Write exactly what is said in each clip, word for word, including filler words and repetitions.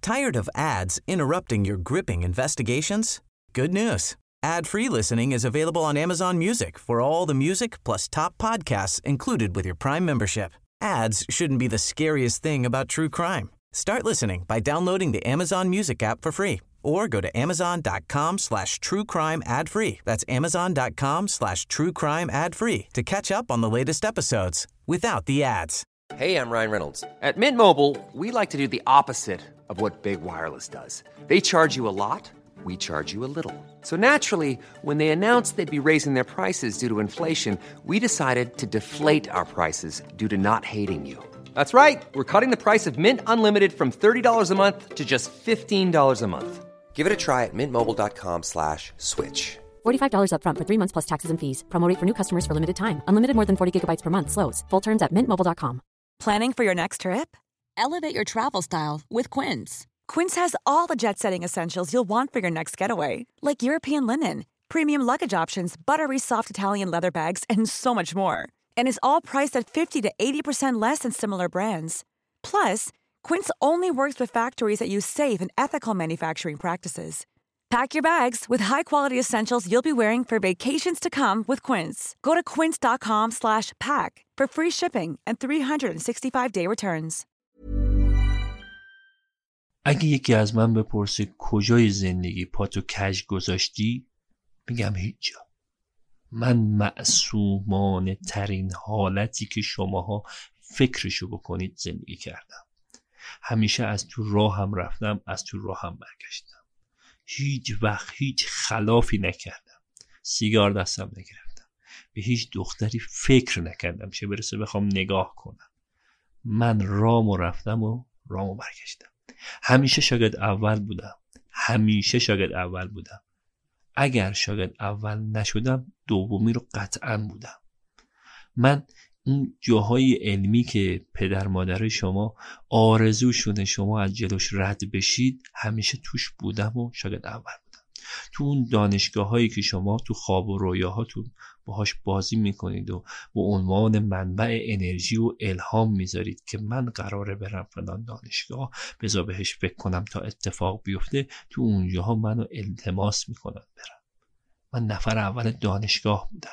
Tired of ads interrupting your gripping investigations? Good news. Ad-free listening is available on Amazon Music for all the music plus top podcasts included with your Prime membership. Ads shouldn't be the scariest thing about true crime. Start listening by downloading the Amazon Music app for free or go to amazon.com slash true crime ad free. That's amazon.com slash true crime ad free to catch up on the latest episodes without the ads. Hey, I'm Ryan Reynolds. At Mint Mobile, we like to do the opposite of what Big Wireless does. They charge you a lot, we charge you a little. So naturally, when they announced they'd be raising their prices due to inflation, we decided to deflate our prices due to not hating you. That's right. We're cutting the price of Mint Unlimited from thirty dollars a month to just fifteen dollars a month. Give it a try at mintmobile.com slash switch. forty-five dollars up front for three months plus taxes and fees. Promo rate for new customers for limited time. Unlimited more than forty gigabytes per month. Slows full terms at mint mobile dot com. Planning for your next trip? Elevate your travel style with Quince. Quince has all the jet-setting essentials you'll want for your next getaway, like European linen, premium luggage options, buttery soft Italian leather bags, and so much more. And is all priced at fifty to eighty percent less than similar brands. Plus, Quince only works with factories that use safe and ethical manufacturing practices. Pack your bags with high-quality essentials you'll be wearing for vacations to come with Quince. Go to quince.com slash pack for free shipping and three sixty-five day returns. اگه یکی از من بپرسه کجای زندگی پاتو کج گذاشتی، میگم هیچ جا. من معصومانه ترین حالتی که شماها فکرشو بکنید زندگی کردم. همیشه از تو راهم رفتم، از تو راهم برگشتم. هیچ وقت هیچ خلافی نکردم. سیگار دستم نگرفتم. به هیچ دختری فکر نکردم چه برسه بخوام نگاه کنم. من رامو رفتم و رامو برگشتم. همیشه شاگرد اول بودم. همیشه شاگرد اول بودم. اگر شاگرد اول نشدم دومی رو قطعاً بودم. من اون جاهای علمی که پدر مادر شما آرزوشونه شما از جلوش رد بشید همیشه توش بودم و شاگرد اول بودم. تو اون دانشگاه هایی که شما تو خواب و رویاهاتون باهاش بازی میکنید و به عنوان منبع انرژی و الهام میذارید که من قراره برم فلان دانشگاه بذار بهش فکر کنم تا اتفاق بیفته، تو اونجاها منو التماس میکنن برم. من نفر اول دانشگاه بودم.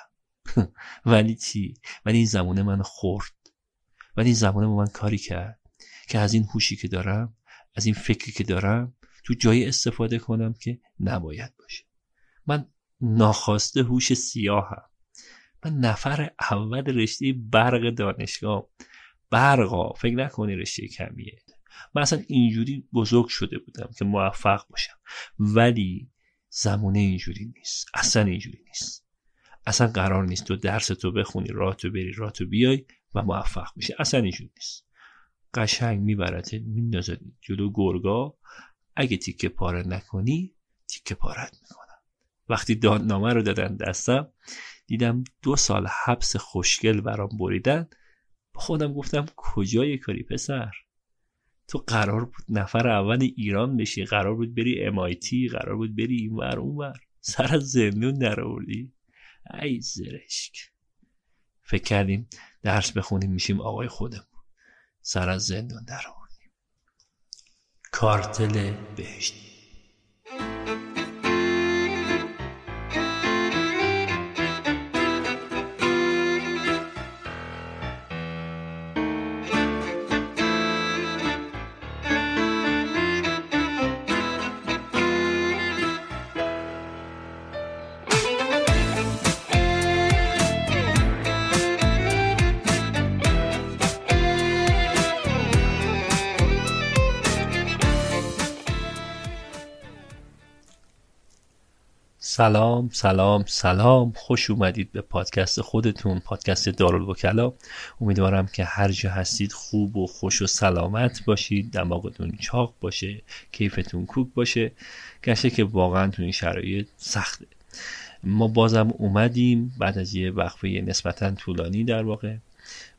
ولی چی؟ ولی این زمانه من خورد. ولی این زمانه با من کاری کرد که از این هوشی که دارم، از این فکری که دارم تو جایی استفاده کنم که نباید باشه. من ناخواسته هوش سیاهم. من نفر اول رشته برق دانشگاه. برقا فکر نکنی رشته کمیه. من اصلا اینجوری بزرگ شده بودم که موفق باشم، ولی زمانه اینجوری نیست. اصلا اینجوری نیست. اصلا قرار نیست تو درس تو بخونی، راه تو بری، راه تو بیای و موفق بشی. اصلا اینجوری نیست. قشنگ میبرت میندازد جلو گرگا، اگه تیکه پاره نکنی تیکه پارت میکنن. وقتی دادنامه رو دادن دستم دیدم دو سال حبس خوشگل برام بریدن، با خودم گفتم کجای کاری پسر؟ تو قرار بود نفر اول ایران بشی، قرار بود بری ام آی تی، قرار بود بری اینور اونور، سر از زندون در آوردی. ای زرشک. فکر کردیم درس بخونیم میشیم آقای خودمون، سر از زندون در آوردیم. کارتل بهشتی. سلام سلام سلام، خوش اومدید به پادکست خودتون، پادکست دارالوکلا. امیدوارم که هر جا هستید خوب و خوش و سلامت باشید، دماغتون چاق باشه، کیفتون کوک باشه، گرچه که واقعا تو این شرایط سخته. ما بازم اومدیم بعد از یه وقفه نسبتا طولانی در واقع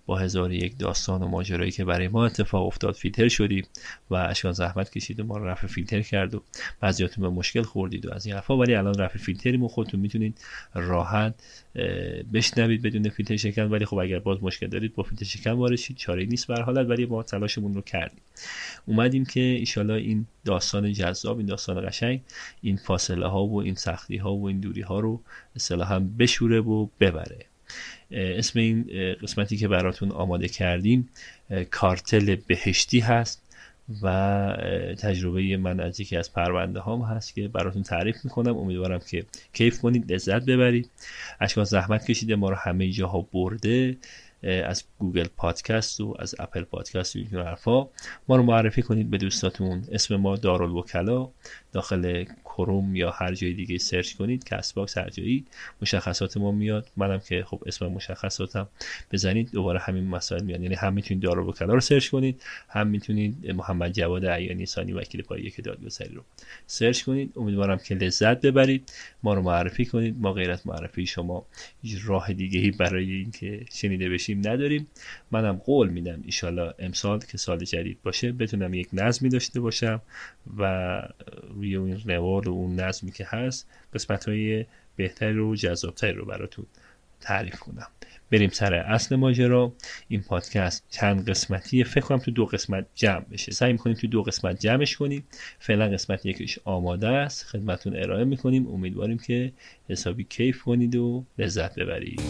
با هزار یک داستان و ماجرایی که برای ما اتفاق افتاد فیلتر شدیم و اشکان زحمت کشید و ما رو رفع فیلتر کرد و بعضیاتون به مشکل خوردید و از این حرفا، ولی الان رفع فیلتریم و خودتون میتونید راحت بشنوید بدون فیلتر شکن. ولی خب اگر باز مشکل دارید با فیلتر شکن وارد شید، چاره‌ای نیست به هر حالت، ولی ما تلاشمون رو کردیم. اومدیم که ان شاءالله این داستان جذاب، این داستان قشنگ، این فاصله ها و این سختی ها و این دوری ها رو اصطلاحاً بشوره و ببره. اسم این قسمتی که براتون آماده کردیم کارتل بهشتی هست و تجربه من از یکی از پرونده هام هست که براتون تعریف میکنم. امیدوارم که کیف کنید، لذت ببرید. اشکان زحمت کشیده ما رو همه جاها برده، از گوگل پادکست و از اپل پادکست و این حرفا. ما رو معرفی کنید به دوستاتون. اسم ما دارالوکلا، داخل کروم یا هر جای دیگه سرچ کنید، کست باکس، هر جایی مشخصات ما میاد. منم که خب اسم مشخصاتم بزنید دوباره همین مسائل میاد. یعنی هم میتونید دارالوکلا رو سرچ کنید، هم میتونید محمد جواد عیانی ثانی وکیل پایه که دادگستری رو سرچ کنید. امیدوارم که لذت ببرید، ما رو معرفی کنید. ما غیر از معرفی شما هیچ راه دیگه‌ای برای اینکه شنیده بشیم نداریم. منم قول میدم ان شاءالله امسال که سال جدید باشه بتونم یک نظمی داشته باشم و روی اون روال و اون نظمی که هست قسمت‌های بهتر و جذاب‌تر رو براتون تعریف کنم. بریم سر اصل ماجرا. این پادکست چند قسمتیه، فکر کنم تو دو قسمت جمع بشه. سعی می‌کنیم تو دو قسمت جمعش کنیم. فعلا قسمت یکیش آماده است، خدمتتون ارائه می‌کنیم. امیدواریم که حسابی کیف کنید و لذت ببرید.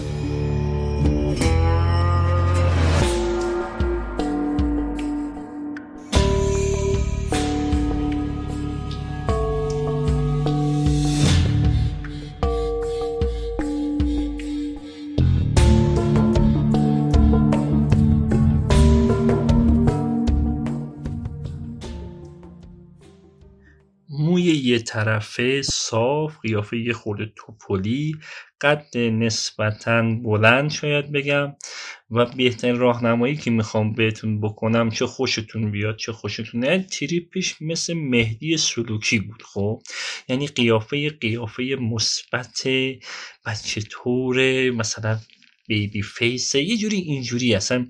یه طرفه صاف، قیافه یه خورده توپلی، قد نسبتاً بلند شاید بگم، و بهترین راهنمایی که میخوام بهتون بکنم چه خوشتون بیاد چه خوشتون نه، تریپش مثل مهدی سلوکی بود. خب یعنی قیافه قیافه مثبت بچه طور، مثلا بیبی فیس، یه جوری اینجوری، اصلا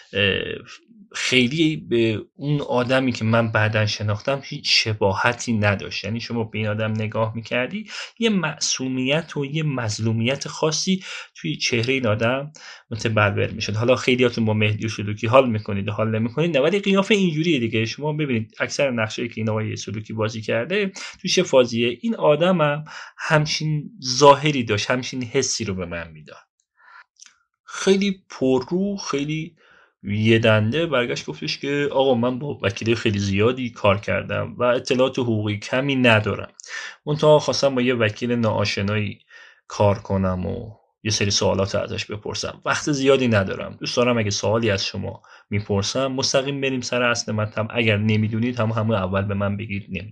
خیلی به اون آدمی که من بعداً شناختم هیچ شباهتی نداشت. یعنی شما به این آدم نگاه میکردی یه معصومیت و یه مظلومیت خاصی توی چهره این آدم متبلور میشد. حالا خیلیاتون با مهدی سلوکی حال میکنید حال نمیکنید نه، ولی قیافه اینجوریه دیگه. شما ببینید اکثر نقشایی که این آقای سلوکی بازی کرده توی چه فازیه، این آدم هم همچین ظاهری داشت، همچین حسی رو به من میداد. خیلی پررو، خیلی یه دنده برگشت گفتش که آقا من با وکیل خیلی زیادی کار کردم و اطلاعات حقوقی کمی ندارم، منتها خواستم با یه وکیل ناآشنایی کار کنم و یه سری سوالات ازش بپرسم. وقت زیادی ندارم، دوست دارم اگه سوالی از شما میپرسم مستقیم بریم سر اصل مطلب، اگر نمیدونید هم همون اول به من بگید نمیدونم.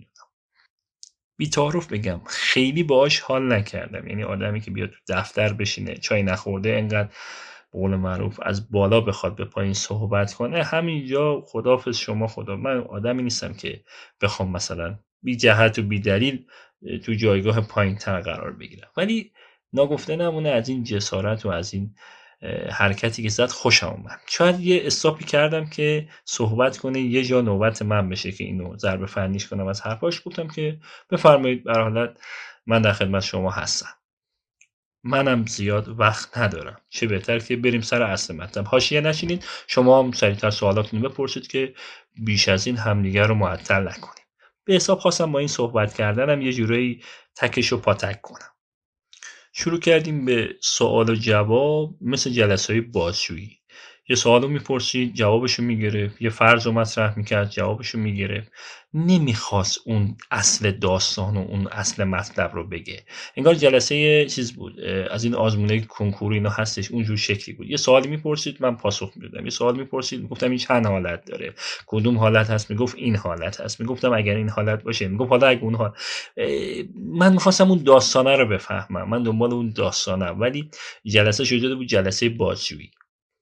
بی تعارف بگم خیلی باهاش حال نکردم. یعنی آدمی که بیاد تو دفتر بشینه چای نخورده انقدر به قول معروف از بالا بخواد به پایین صحبت کنه، همینجا خداحافظ شما خدا. من آدمی نیستم که بخوام مثلا بی جهت و بی دلیل تو جایگاه پایین تر قرار بگیرم، ولی ناگفته نمونه از این جسارت و از این حرکتی که زد خوشم اومد. شاید یه استاپی کردم که صحبت کنه، یه جا نوبت من بشه که اینو ضرب فنیش کنم از حرفاش. گفتم که بفرمایید، به هر حالت من در خدمت شما هستم، منم زیاد وقت ندارم، چه بهتر که بریم سر اصل مطلب. حاشیه نشینید، شما هم سریعتر سوالاتونو بپرسید که بیش از این همدیگر رو معطل نکنیم. به حساب خواستم با این صحبت کردنم یه جورایی تکشو پاتک کنم. شروع کردیم به سوال و جواب مثل جلسه‌های بازجویی. یه سوالو میپرسید جوابشو میگرفت، یه فرض رو مطرح میکرد جوابشو میگرفت. نمیخواست اون اصل داستان و اون اصل مطلب رو بگه. انگار جلسه چیز بود، از این آزمونه کنکور اینا هستش، اونجور شکلی بود. یه سوالی میپرسید من پاسخ میدادم، یه سوال میپرسید میگفتم این چند حالت داره، کدوم حالت هست، میگفت این حالت هست، میگفتم اگر این حالت باشه، میگفت حالا اگه اون حال. من میخواستم اون داستانه رو بفهمم، من دنبال اون داستانم، ولی جلسه شده بود جلسه بازجویی.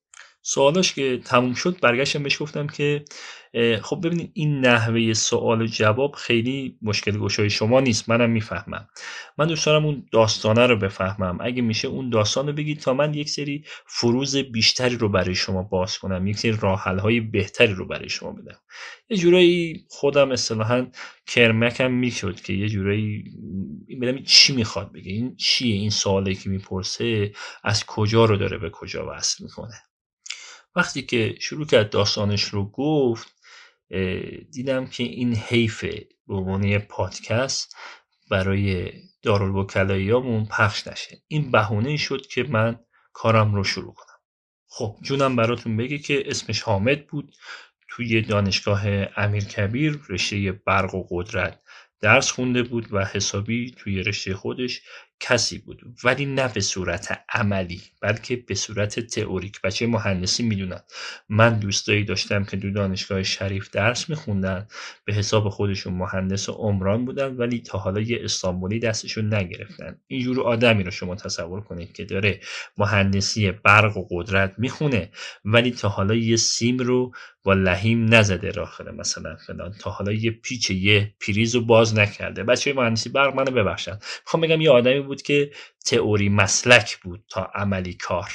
سوالاش که تموم شد برگشتم بهش گفتم که خب ببینید این نحوه سوال و جواب خیلی مشکل گشای شما نیست، منم میفهمم. من دوست دارم اون داستانه رو بفهمم. اگه میشه اون داستان رو بگید تا من یک سری فروز بیشتری رو برای شما باز کنم، یک سری راه حل های بهتری رو برای شما بدم. یه جورایی خودم اصطلاحاً کرمکم میشد که یه جورایی ببینم چی میخواد بگه، این چیه، این سوالی که میپرسه از کجا رو داره به کجا وصل میکنه. وقتی که شروع کرد داستانش رو گفت دیدم که این حیفه به عنوان پادکست برای دارالوکلاییامون پخش نشه. این بهونه شد که من کارم رو شروع کنم. خب جونم براتون بگه که اسمش حامد بود، توی دانشگاه امیرکبیر رشته برق و قدرت درس خونده بود و حسابی توی رشته خودش کسی بود، ولی نه به صورت عملی بلکه به صورت تئوریک. بچه مهندسی میدونن من دوستایی داشتم که دو دانشگاه شریف درس میخوندن، به حساب خودشون مهندس عمران بودن ولی تا حالا یه استانبولی دستشون نگرفتن. اینجور آدمی رو شما تصور کنید که داره مهندسی برق و قدرت میخونه ولی تا حالا یه سیم رو با لحیم نزده داخل مثلا فلان، تا حالا یه پیچ یه پریز رو باز نکرده. بچه مهندسی برق منو ببخشن، میخوام بگم یه آدمی بود که تئوری مسلک بود تا عملی کار.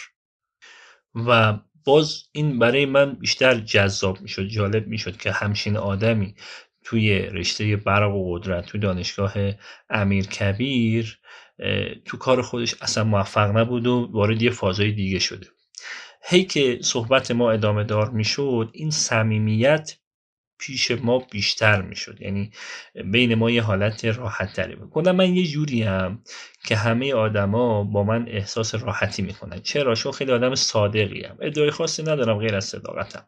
و باز این برای من بیشتر جذاب میشد، جالب میشد که همچین آدمی توی رشته برق و قدرت تو دانشگاه امیرکبیر تو کار خودش اصلا موفق نبود و وارد یه فازای دیگه شده. هی که صحبت ما ادامه دار میشد این صمیمیت پیش ما بیشتر میشد، یعنی بین ما یه حالت راحت تری بود. کلا من یه جوری هم که همه آدما با من احساس راحتی میکنن. چرا؟ چون خیلی آدم صادقی ام، ادعای خاصی ندارم غیر از صداقتم.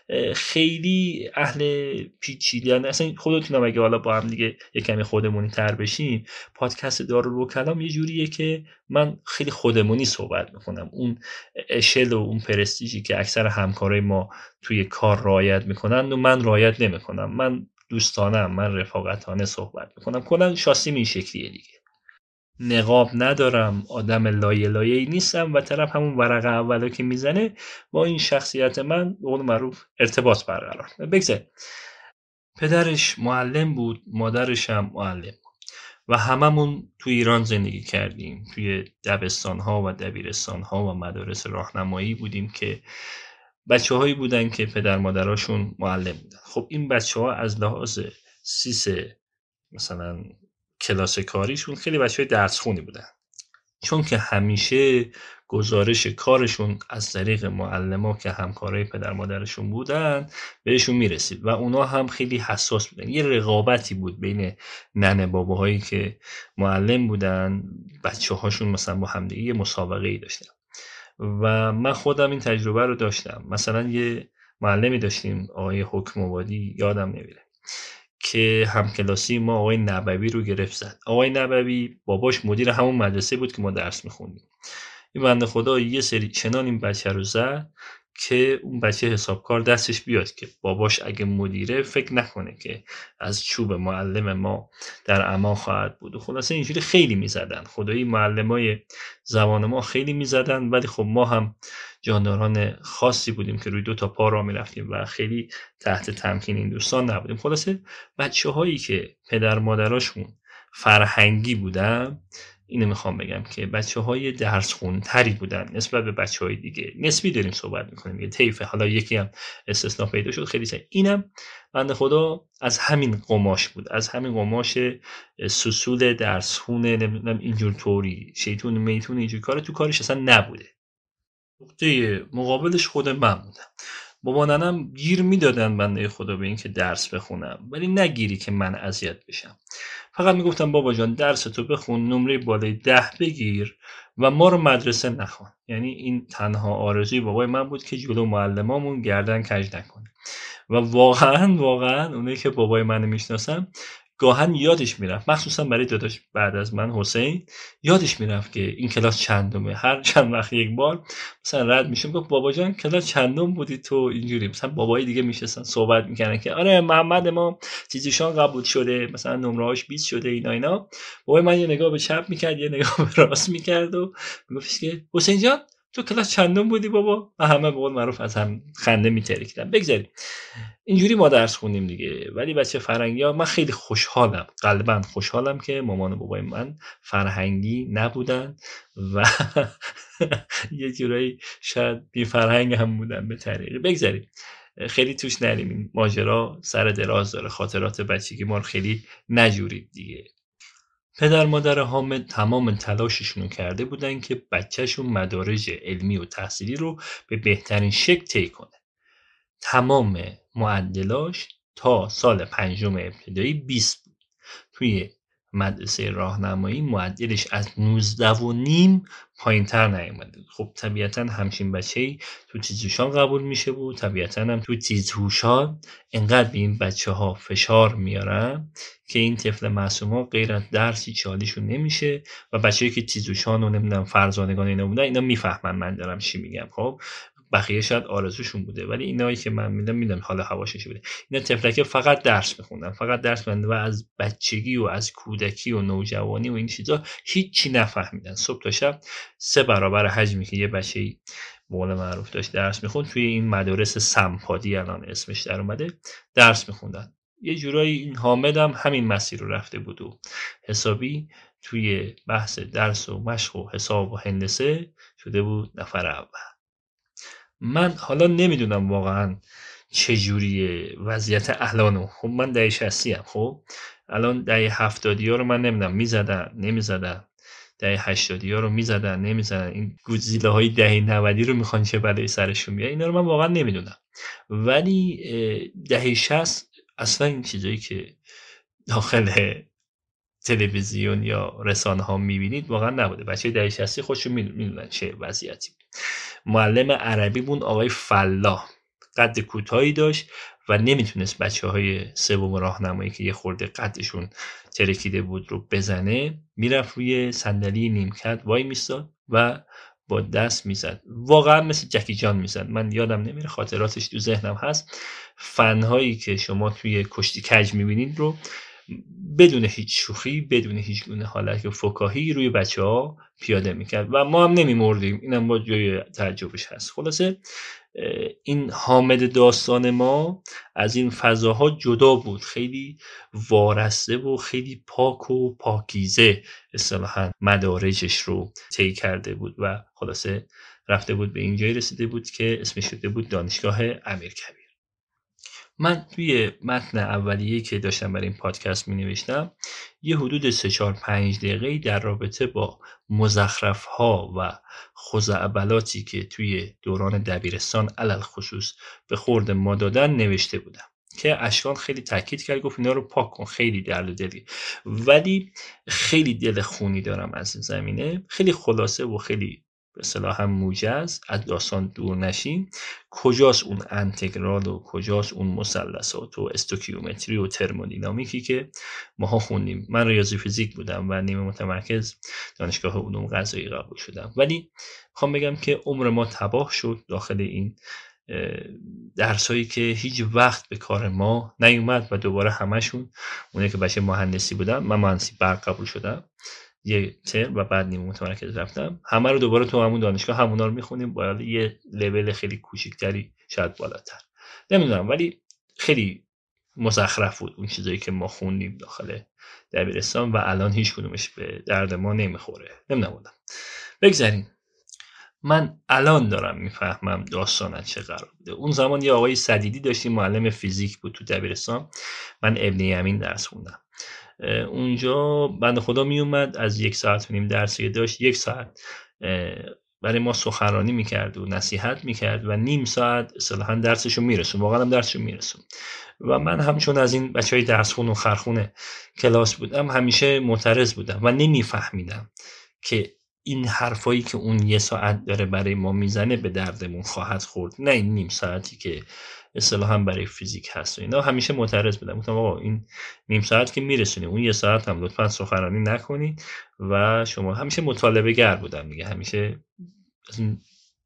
خیلی اهل پیچیدن اصلا خودتونم اگه حالا با هم دیگه یه کمی خودمونی تر بشیم، پادکست دارالوکلام یه جوریه که من خیلی خودمونی صحبت میکنم. اون اشل و اون پرستیژی که اکثر همکارای ما توی کار رعایت میکنن و من رعایت نمیکنم. من دوستانم، من رفاقتانه صحبت میکنم. کلا شاسیم این شکلیه دیگه. نقاب ندارم، آدم لایه لایه‌ای نیستم و طرف همون ورقه اولو که میزنه با این شخصیت من به قول معروف ارتباط برقرار. بگذار پدرش معلم بود، مادرش هم معلم بود و هممون تو ایران زندگی کردیم. توی دبستان‌ها و دبیرستان‌ها و مدارس راهنمایی بودیم که بچه‌هایی بودن که پدر مادراشون معلم بودن. خب این بچه‌ها از لحاظ سیس مثلا کلاس کاریشون خیلی بچه‌های درس خونی بودن، چون که همیشه گزارش کارشون از طریق معلم‌ها که همکارای پدر مادرشون بودن بهشون میرسید و اونا هم خیلی حساس بودن. یه رقابتی بود بین ننه باباهایی که معلم بودن، بچه‌هاشون مثلا با همدیگه یه مسابقه‌ای داشتن و من خودم این تجربه رو داشتم. مثلا یه معلمی داشتیم آقای حکم آبادی، یادم نمیره، که همکلاسی ما آقای نبوی رو گرفت زد. آقای نبوی باباش مدیر همون مدرسه بود که ما درس میخوندیم. این بنده خدا یه سری چنان این بچه رو زد که اون بچه حسابکار دستش بیاد که باباش اگه مدیره فکر نکنه که از چوب معلم ما در امان خواهد بود. و خلاصه اینجوری خیلی میزدن. خدایی معلمای زبان ما خیلی میزدن، ولی خب ما هم جانداران خاصی بودیم که روی دو تا پا را میرفتیم و خیلی تحت تمکین این دوستان نبودیم. خلاصه بچه هایی که پدر مادراشون فرهنگی بودن، اینو میخوام بگم که بچه های درس خونتری بودن نسبت به بچه های دیگه. نسبی داریم صحبت میکنیم، یه طیفه، حالا یکی هم استثناء پیدا شد خیلی سعی. اینم بنده خدا از همین قماش بود، از همین قماش سوسول درس خونه، نمیدونم اینجور طوری شیطون میتون اینجور کار تو کارش اصلا نبوده. نقطه مقابلش خود من بودم. بابا ننم گیر میدادن بنده خدا به این که درس بخونم، ولی نگیری که من اذیت بشم. فقط میگفتم بابا جان درس تو بخون، نمره بالای ده بگیر و ما رو مدرسه نخوان. یعنی این تنها آرزوی بابای من بود که جلو معلمامون گردن کج نکنه. و واقعا واقعا اونایی که بابای منو میشناسن گاهن یادش میرفت، مخصوصا برای داداش بعد از من حسین، یادش میرفت که این کلاس چندمه. هر چند وقت یک بار مثلا رد میشم گفت بابا جان کلاس چندم بودی تو؟ اینجوری مثلا بابای دیگه میشستن صحبت میکنن که آره محمد ما چیزیشان قبول شده، مثلا نمره‌هاش بیست شده، اینا اینا. بابای من یه نگاه به چپ میکرد، یه نگاه به راست میکرد و میگفت که حسین جان تو کلاس چندم بودی بابا؟ همه به قول معروف از هم خنده میترکیدن. بگذاریم اینجوری ما درس خوندیم دیگه. ولی بچه فرهنگی ها، من خیلی خوشحالم، قلبا خوشحالم که مامان و بابای من فرهنگی نبودن و یه جورایی شاید بی فرهنگ هم بودن به طریقی. بگذاریم خیلی توش نریم، این ماجرا سر دراز داره، خاطرات بچگی ما رو خیلی نجورید دیگه. پدر مادر حامد تمام تلاششون کرده بودن که بچهشون مدارج علمی و تحصیلی رو به بهترین شکل طی کنه. تمام معدلاش تا سال پنجم ابتدایی بیست بود. توی مدرسه راهنمایی معدلش از نوزده و نیم پایین تر نیومده. خب طبیعتا همچین بچه‌ای تو تیزهوشان قبول میشه بود. طبیعتا هم تو تیزهوشان انقدر به این بچه ها فشار میارن که این طفل معصوم ها غیر از درسی چالیشون نمیشه و بچه‌ای که تیزهوشان و نمیدونم فرزانگان اینا بودن اینا میفهمن من دارم چی میگم. خب بقیه شاید آرزوشون بوده ولی اینایی که من میدم میدم حالا هواشش بوده. اینا طفلک فقط درس میخوندن، فقط درس میخوندن و از بچگی و از کودکی و نوجوانی و این چیزا هیچی نفهمیدن. صبح تا شب سه برابر حجمی که یه بچه‌ای به قول معروف داشت درس میخوند توی این مدارس سمپادی الان اسمش در اومده درس میخوندن. یه جورایی این حامد هم همین مسیر رو رفته بود و حسابی توی بحث درس و مشق و حساب و هندسه شده بود نفر اول. من حالا نمیدونم واقعا چجوریه وضعیت الانو. خب من دهه شصتی ام. خب الان دهه هفتادی ها رو من نمیدونم میزدن نمیزدن، دهه هشتادی ها رو میزدن نمیزدن، این گودزیلا های دهه نودی رو میخوان چه بلایی سرشون بیاد، اینا رو من واقعا نمیدونم. ولی دهه شصت اصلا این چیزایی که داخل تلویزیون یا رسانه ها میبینید واقعا نبوده. بچه دهه شصتی خودشون میدونن چه وضعیتی. معلم عربی بون آقای فلاح، قد کوتاهی داشت و نمیتونست بچه های سوم راهنمایی که یه خورده قدشون ترکیده بود رو بزنه. میرفت روی صندلی نیمکت وای میستاد و با دست میزد، واقعا مثل جکی جان میزد. من یادم نمیره، خاطراتش تو ذهنم هست. فنهایی که شما توی کشتی کج میبینید رو بدون هیچ شوخی، بدون هیچ گونه حالت فکاهی روی بچه ها پیاده میکرد و ما هم نمیمردیم. اینم با جای تعجبش هست. خلاصه این حامد داستان ما از این فضاها جدا بود، خیلی وارسته و خیلی پاک و پاکیزه اصطلاحاً مدارجش رو طی کرده بود و خلاصه رفته بود به این جایی رسیده بود که اسمش شده بود دانشگاه امیرکبیر. من توی متن اولیه‌ای که داشتم برای این پادکست می نوشتم یه حدود سه چهار پنج دقیقه‌ای در رابطه با مزخرف‌ها و خزعبلاتی که توی دوران دبیرستان علل خصوص به خورد ما دادن نوشته بودم که اشکان خیلی تاکید کرد، گفت اینا رو پاک کن، خیلی درد دلی. ولی خیلی دل خونی دارم از این زمینه. خیلی خلاصه و خیلی به اصطلاح هم موجز از داستان دور نشیم. کجاست اون انتگرال و کجاست اون مثلثات و استوکیومتری و ترمودینامیکی که ماها خوندیم؟ من ریاضی فیزیک بودم و نیمه متمرکز دانشگاه علوم غذایی قبول شدم، ولی میخوام بگم که عمر ما تباه شد داخل این درسایی که هیچ وقت به کار ما نیومد و دوباره همشون اونه که بچه مهندسی بودم، من مهندسی برق قبول شدم یه ترم و بعد نیمه متمرکز رفتم، همه رو دوباره تو همون دانشگاه همونا رو میخونیم با یه لول خیلی کوچیکتری شاید بالاتر، نمیدونم، ولی خیلی مزخرف بود اون چیزایی که ما خوندیم داخل دبیرستان و الان هیچ کدومش به درد ما نمیخوره. نمیدونم. بگذاریم. من الان دارم میفهمم داستان چه قرار بوده. اون زمان یه آقای سدیدی داشتیم، معلم فیزیک بود تو دبیرستان. من ابن یمین درس خوندم. اونجا بنده خدا می اومد از یک ساعت و نیم درسی داشت، یک ساعت برای ما سخنرانی میکرد و نصیحت میکرد و نیم ساعت اصطلاحاً درسشو میرسون. واقعا هم درسشو میرسون و من همچون از این بچهای درس خون و خرخونه کلاس بودم همیشه معترض بودم و نمیفهمیدم که این حرفایی که اون یه ساعت داره برای ما میزنه به دردمون خواهد خورد، نه این نیم ساعتی که اصطلاحاً برای فیزیک هست و اینا. همیشه معترض بودم، گفتم آقا این نیم ساعت که میرسونیم، اون یه ساعت هم لطفاً سخنرانی نکنید و شما. همیشه مطالبه گر بودم دیگه، همیشه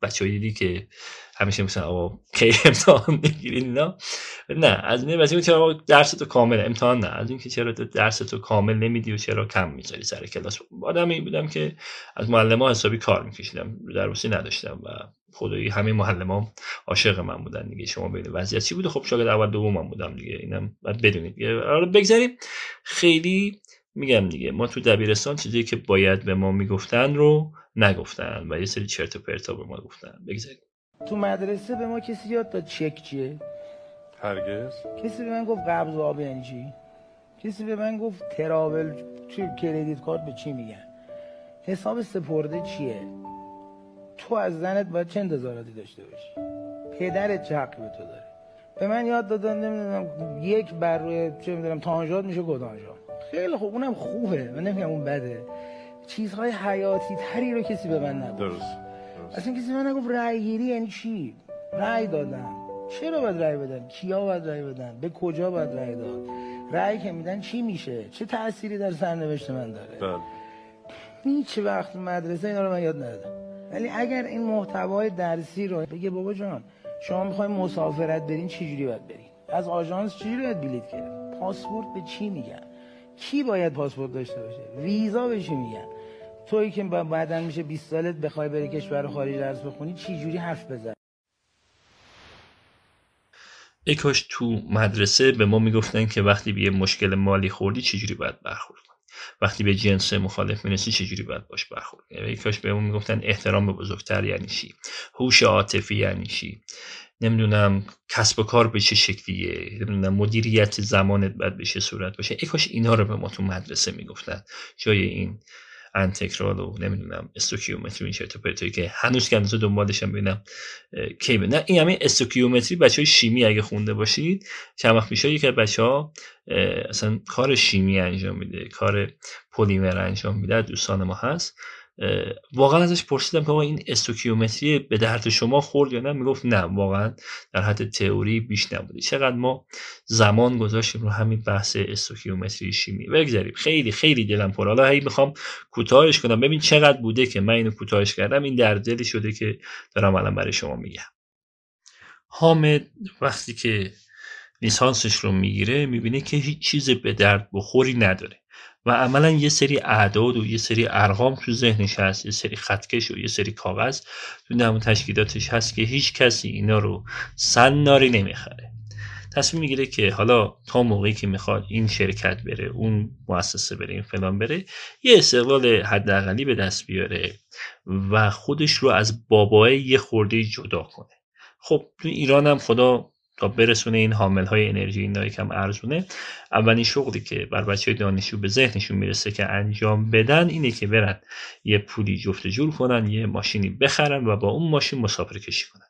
بچه‌ای دیدی که همیشه مثلا آقا کی امتحان میگیرین اینا، نه از این واسه چرا درس تو کامل امتحان، نه از این که چرا تو درس تو کامل نمیدی و چرا کم میذاری سر کلاس. آدمی بودم که از معلم‌ها حسابی کار میکشیدم، درسی نداشتم و خدایی همین معلم‌ها عاشق من بودن دیگه. شما ببینید وضعیت چی بوده. خب شاگرد اول دومم بودم دیگه، اینم بعد بدونید دیگه. حالا بگذاریم. خیلی میگم دیگه ما تو دبیرستان چیزی که باید به ما میگفتن رو نگفتن و یه سری چرت و پرتا به ما گفتن. بگذاریم. تو مدرسه به ما کسی یاد داد چک چیه؟ هرگز. کسی به من گفت قبض آب یعنی چی؟ کسی به من گفت ترابل تو کردیت کارت به چی میگن؟ حساب سپرده چیه؟ تو از زنت باید چه انتظاراتی داشته باشی؟ پدرت چه حقی به تو داره؟ به من یاد دادن نمیدونم یک بر روی چه میدونم تانژانت میشه کدانژان. خیلی خوب، اونم خوبه، من نمیگم اون بده. چیزهای حیاتی تری رو کسی به من نگفت. درست. اصلا کسی به من نگفت رأی گیری یعنی چی؟ رأی دادن. چرا باید رأی بدن؟ کیا باید رأی بدن؟ به کجا باید رأی داد؟ رأی که میدن چی میشه؟ چه تأثیری در سرنوشت من داره؟ بله. هیچ وقت مدرسه اینا رو من یاد ندادم. ولی اگر این محتوای درسی رو بگه بابا جان شما میخواین مسافرت برین چجوری باید برین؟ از آژانس چجوری باید بلیط گرفت؟ پاسپورت به چی میگن؟ کی باید پاسپورت داشته باشه؟ ویزا به چی میگن؟ تویی که بعداً میشه بیست سالت بخوای بری کشور خارج درس بخونی چه جوری حرف بزنی؟ ای کاش تو مدرسه به ما میگفتن که وقتی به یه مشکل مالی خوردی چجوری باید برخورد کنی، وقتی به جنس مخالف میرسی چجوری باید باش برخورد کنی. ای کاش به ما میگفتن احترام به بزرگتر یعنی چی، هوش عاطفی یعنی چی، نمیدونم کسب و کار به چه شکلیه، نمیدونم مدیریت زمانت باید به چه صورت باشه. ای کاش اینا رو به ما تو مدرسه میگفتن جای این انتگرال و نمیدونم استوکیومتری این چرت و پرتایی که هنوز که هنوز دنبالشم ببینم کی به نه. این همین استوکیومتری بچهای شیمی اگه خونده باشید چند وقت پیش یکی از بچه‌ها اصلا کار شیمی انجام میده، کار پلیمر انجام میده، دوستان ما هست. واقعا ازش پرسیدم که آقا این استوکیومتری به درد شما خورد یا نه؟ میگفت نه، واقعا در حد تئوری بیش نبوده. چقدر ما زمان گذاشتیم رو همین بحث استوکیومتری شیمی. بگذاریم. خیلی خیلی دلم پر. حالا هی میخوام کوتاهش کنم. ببین چقدر بوده که من اینو کوتاهش کردم، این در دلی شده که دارم الان برای شما میگم. حامد وقتی که لیسانسش رو میگیره میبینه که هیچ چیز به درد بخوری نداره و عملا یه سری اعداد و یه سری ارقام تو ذهنش هست، یه سری خطکش و یه سری کاغذ تو نمون تشکیلاتش هست که هیچ کسی اینا رو سناری نمیخره. تصمیم میگیره که حالا تا موقعی که میخواد این شرکت بره، اون مؤسسه بره، این فلان بره، یه استقلال حداقلی به دست بیاره و خودش رو از بابای یه خورده جدا کنه. خب تو ایران هم خدا تا برسونه این حامل‌های انرژی اینا یکم ارزونه، اولین شغلی که بر بچه‌های دانشجو به ذهنشون میرسه که انجام بدن اینه که برن یه پولی جفت جور کنن، یه ماشینی بخرن و با اون ماشین مسافرت کشی کنن.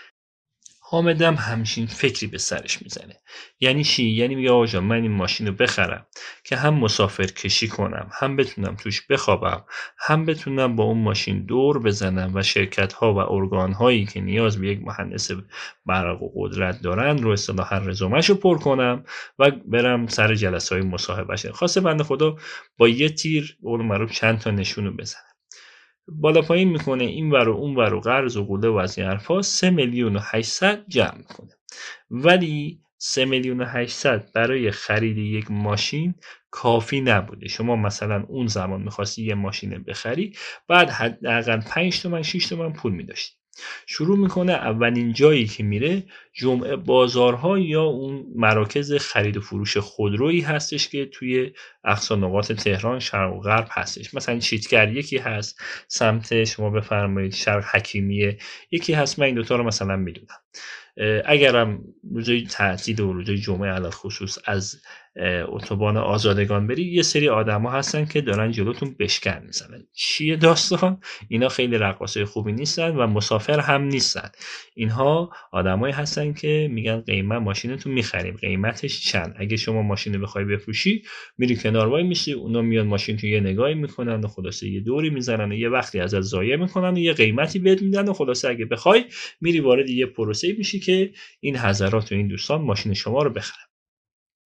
حامدم همچین فکری به سرش میزنه. یعنی چی؟ یعنی میگه آقا جان من این ماشین رو بخرم که هم مسافر کشی کنم، هم بتونم توش بخوابم، هم بتونم با اون ماشین دور بزنم و شرکت ها و ارگان هایی که نیاز به یک مهندس برق و قدرت دارن رو اصطلاحاً رزومه‌ش رو پر کنم و برم سر جلسه های مصاحبهش. خواسته بنده خدا با یه تیر قول معروف چند تا نشونو بزنه. بالا پایین میکنه، این ور و اون ور و قرض و قوله و از این حرفا، سه میلیون و هشتصد جمع میکنه. ولی سه میلیون و هشتصد برای خرید یک ماشین کافی نبوده. شما مثلا اون زمان میخواستی یه ماشین بخری، بعد حداقل پنج تومن شش تومن پول میداشتی. شروع میکنه اولین جایی که میره جمعه بازارها یا اون مراکز خرید و فروش خودرویی هستش که توی اقصا نقاط تهران شرق و غرب هستش. مثلا چیتگر یکی هست، سمت شما بفرمایید شرق حکیمیه یکی هست. من این دوتا رو مثلا میدونم. اگرم روزای تعطیل و روزای جمعه علاوه خصوص از اتوبان آزادگان بری، یه سری آدما هستن که دارن جلوتون بشکن میزنن. چیه داستان؟ اینا خیلی رقاصای خوبی نیستن و مسافر هم نیستن. اینها آدمایی هستن که میگن قیمت ماشینتون میخریم، قیمتش چند؟ اگه شما ماشین بخوای بفروشی میری کنار وای میشی، اونا میان ماشین تو یه نگاهی میکنن و خلاصه یه دوری میزنن و یه وقتی ازت ضایع میکنن و یه قیمتی بهت میدن و خلاصه اگه بخوای میری وارد یه پروسه میشی که این حضرات و این دوستان ماشین شما رو بخرن.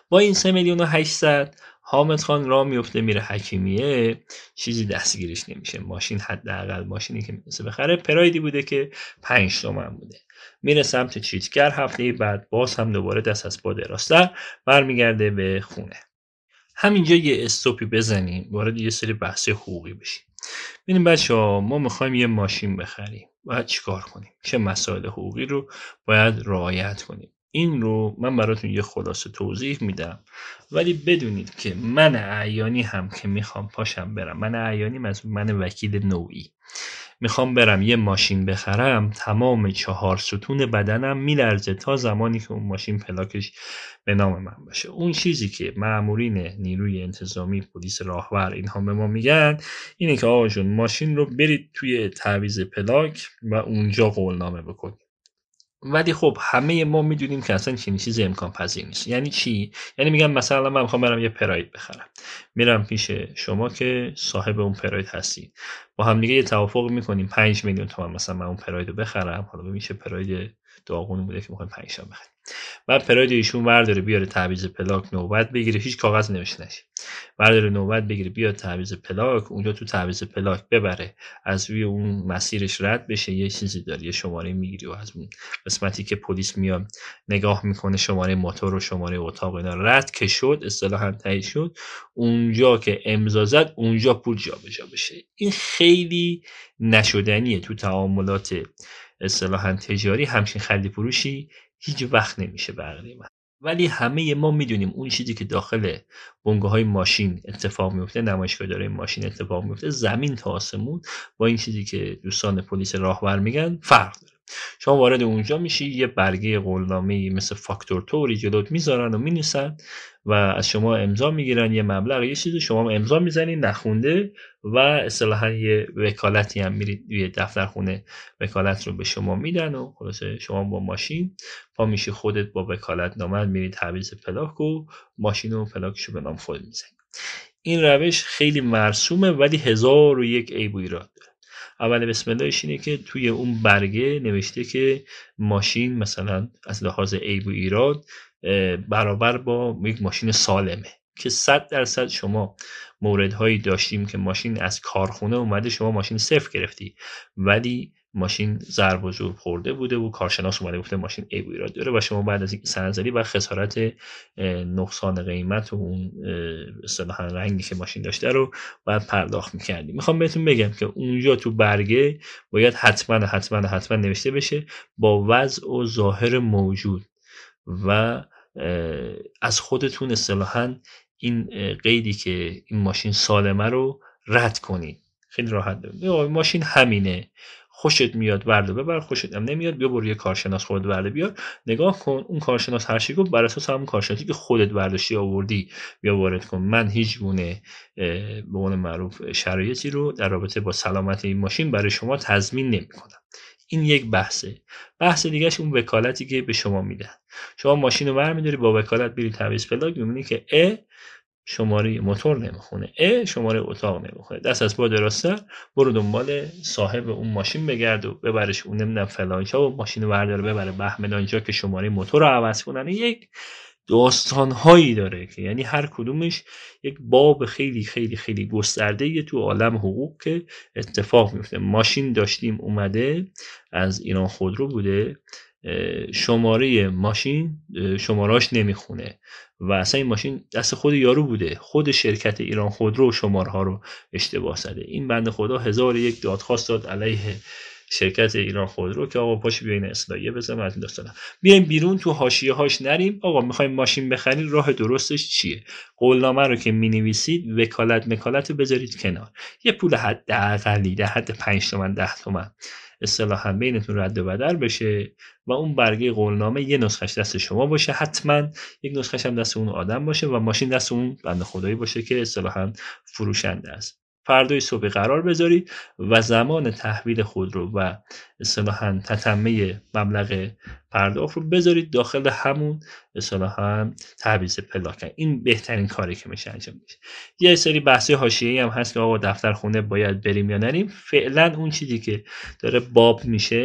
با این سه میلیون و هشتصد حامد خان راه میفته میره حکیمیه، چیزی دستگیرش نمیشه. ماشین حداقل ماشینی که میتونسته بخره پرایدی بوده که پنج تومن بوده. میره سمت چیتگر، هفته بعد باز هم دوباره دست از پا دراستر برمیگرده به خونه. همینجا یه استوپی بزنیم، وارد یه سری بحث حقوقی بشیم. ببینیم بچه‌ها، ما میخوایم یه ماشین بخریم، باید چیکار کنیم؟ چه مسائل حقوقی رو باید رعایت کنیم؟ این رو من براتون یه خلاصه توضیح میدم، ولی بدونید که من اعیانی هم که میخوام پاشم برم، من اعیانی از من وکیل نوعی میخوام برم یه ماشین بخرم، تمام چهار ستون بدنم میلرزه تا زمانی که اون ماشین پلاکش به نام من باشه. اون چیزی که مامورین نیروی انتظامی، پلیس راهور اینها به ما میگن اینه که آقا جون ماشین رو برید توی تعویض پلاک و اونجا قولنامه بکنید. ولی خب همه ما میدونیم که اصلا چنین چیزی امکان پذیر نیست. یعنی چی؟ یعنی میگم مثلا من میخوام برم یه پراید بخرم، میرم پیش شما که صاحب اون پراید هستید، با هم دیگه یه توافق میکنیم پنج میلیون تومان مثلا من اون پراید رو بخرم. حالا میشه پراید داغونی بوده که میخوایم پنج تا بخریم، بعد پراید ایشون برداره بیاره تعویض پلاک، نوبت بگیره، هیچ کاغذ نوشته نشه، برداره نوبت بگیره بیاد تعویض پلاک، اونجا تو تعویض پلاک ببره، از روی اون مسیرش رد بشه، یه چیزی داره یه شماره میگیری و از اون قسمتی که پلیس میاد نگاه میکنه شماره موتور و شماره اتاق اینا رد که شد، اصطلاحاً تایید شد، اونجا که امضا زد اونجا پول جابجا بشه. این خیلی نشدنیه تو تعاملات اصطلاحاً تجاری، همچین خرید فروشی هیچ وقت نمیشه بقیه من. ولی همه ما میدونیم اون چیزی که داخل بنگاه‌های ماشین اتفاق میفته، نمایشگاه‌های ماشین اتفاق میفته، زمین تا آسمون با این چیزی که دوستان پلیس راهور میگن فرق داره. شما وارد اونجا میشی، یه برگه قولنامه‌ای مثل فاکتور توری جلوت میذارن و مینویسن و از شما امضا میگیرن، یه مبلغ یه چیزی شما امضا میزنین نخونده و اصطلاحاً یه وکالتی هم میرید یه دفترخونه وکالت رو به شما میدن و خلاصه شما با ماشین پا میشی خودت با وکالت نامه میرید تعویض پلاک و ماشین و پلاکشو به نام خود میزنی. این روش خیلی مرسومه ولی هزار و یک عیب و ایراد داره. اول بسم اللهش اینه که توی اون برگه نوشته که ماشین مثلا از لحاظ عیب و ایراد برابر با یک ماشین سالمه، که صد درصد شما موردهایی داشتیم که ماشین از کارخونه اومده، شما ماشین صفر گرفتی ولی ماشین ضرب و زور خورده بوده و کارشناس اومده گفته ماشین عیب و ایراد داره و شما بعد از این سنج‌زدی و خسارت نقصان قیمت و اون اصطلاحاً رنگی که ماشین داشته رو باید پرداخت می‌کردی. میخوام بهتون بگم که اونجا تو برگه باید حتما حتما حتما نوشته بشه با وضع و ظاهر موجود و از خودتون اصطلاحاً این قیدی که این ماشین سالمه رو رد کنید. خیلی راحت دارید. ماشین همینه، خوشت میاد برده ببر، خوشت هم نمیاد بیا برو یه کارشناس خودت برده بیار، نگاه کن اون کارشناس هر چی گفت بر اساس همون کارشناسی که خودت برداشتی آوردی بیا وارد کن. من هیچ گونه به قول معروف شرایطی رو در رابطه با سلامت این ماشین برای شما تضمین نمی‌کنم. این یک بحثه. بحث دیگه‌ش اون وکالتی که به شما میدن. شما ماشین رو برمی‌داری با وکالت بری تعویض پلاک، می‌بینی که ا شماره موتور نمیخونه، ا شماره اتاق نمیخونه، دست از پا درسته برو دنبال صاحب اون ماشین بگرد و ببرش اون نمیدونم فلانجا و ماشین رو برداره ببره بهمنانجا که شماره موتور رو عوض کنن. یک داستان هایی داره که یعنی هر کدومش یک باب خیلی خیلی خیلی گسترده تو عالم حقوق که اتفاق میفته. ماشین داشتیم اومده از ایران خودرو بوده، شماره ماشین شمارهاش نمیخونه و اصلا این ماشین دست خود یارو بوده، خود شرکت ایران خودرو شماره ها رو اشتباه زده. این بنده خدا هزار و یک دادخواست داد علیه شرکت ایران خودرو که آقا پاش بیاین اصلاحیه بزنم از این داستانا. بیایم بیرون تو حاشیه هاش نریم. آقا میخوایم ماشین بخرید راه درستش چیه؟ قولنامه رو که مینویسید وکالت مکالت رو بذارید کنار، یه پول حداقلی در حد پنج تومن ده تومن اصطلاحاً بینتون رد و بدل بشه و اون برگه قولنامه یه نسخش دست شما باشه، حتما یک نسخش هم دست اون آدم باشه و ماشین دست اون بنده خدایی باشه که اصطلاحاً فروشنده است. فردای صبح قرار بذارید و زمان تحویل خودرو و اصطلاحاً تتمه مبلغ پرداخت رو بذارید داخل همون اصطلاحاً تعویض پلاک. این بهترین کاری که میشه انجام میشه. یه سری بحثی حاشیه‌ای هم هست که آقا دفتر خونه باید بریم یا نریم. فعلا اون چیزی که داره باب میشه،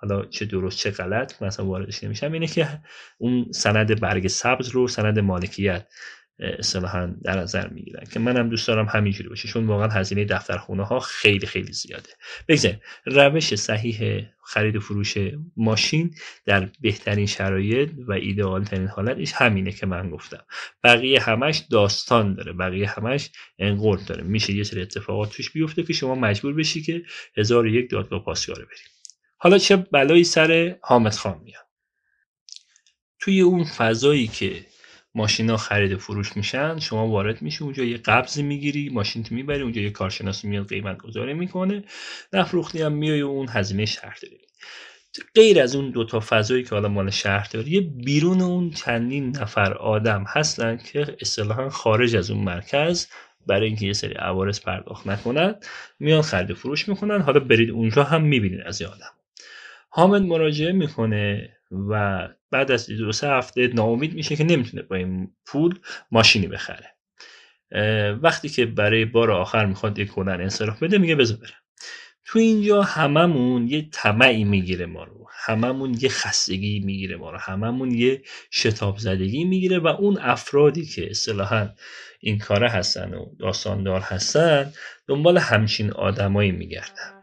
حالا چه درست چه غلط مثلا واردش نمیشم، اینه که اون سند برگ سبز رو سند مالکیت اصطلاحاً در نظر میگیرن که منم دوست دارم همینجوری باشه، چون واقعا هزینه دفترخونه ها خیلی خیلی زیاده. بگذاریم روش صحیح خرید و فروش ماشین در بهترین شرایط و ایدئال ترین حالتش همینه که من گفتم. بقیه همش داستان داره، بقیه همش انقلت داره. میشه یه سری اتفاقات توش بیفته که شما مجبور بشی که هزار و یک دادگاه پاسداره بریم. حالا چه بلایی سر حامد خان میاد؟ توی اون فضایی که ماشینا خرید و فروش میشن، شما وارد میشی اونجا، یه قبضی میگیری، ماشین تو میبری اونجا، یه کارشناس میاد قیمت گذاری میکنه، نفروختی هم میای اون هزینه شهرداری. غیر از اون دوتا فضایی که حالا مال شهرداری، بیرون اون چندین نفر آدم هستن که اصطلاحاً خارج از اون مرکز برای اینکه یه سری عوارض پرداخت نکنن میان خرید و فروش میکنن. حالا برید اونجا هم میبینید از این آدم. حامد مراجعه میکنه و بعد از دو سه هفته ناامید میشه که نمیتونه با این پول ماشینی بخره. وقتی که برای بار آخر میخواد یک کلن انصراف بده، میگه بذار برم. تو اینجا هممون یه طمعی میگیره ما رو، هممون یه خستگی میگیره ما رو، هممون یه شتاب زدگی میگیره و اون افرادی که اصطلاحاً این کاره هستن و داستاندار هستن دنبال همچین آدمایی میگردن.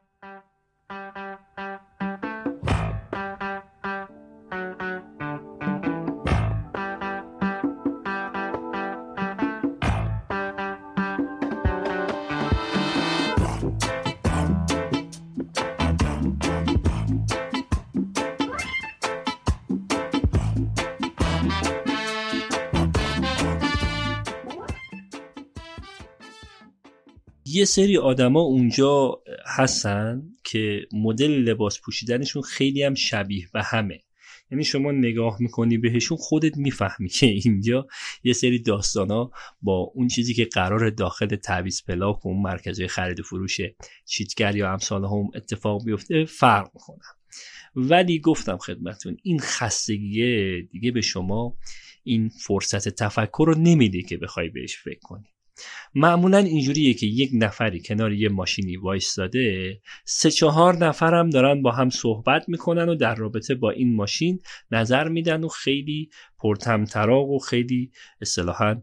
یه سری آدما اونجا هستن که مدل لباس پوشیدنشون خیلی هم شبیه به همه. یعنی شما نگاه میکنی بهشون خودت میفهمی که اینجا یه سری داستانا با اون چیزی که قرار داخل تعویض پلاک و اون مرکزهای خرید و فروش چیتگر یا امثال هم اتفاق بیفته فرق میکنن. ولی گفتم خدمتون این خستگیه دیگه به شما این فرصت تفکر رو نمیده که بخوای بهش فکر کنی. معمولا اینجوریه که یک نفری کنار یه ماشینی وایستاده، سه چهار نفرم دارن با هم صحبت میکنن و در رابطه با این ماشین نظر میدن و خیلی پرطمطراق و خیلی اصطلاحاً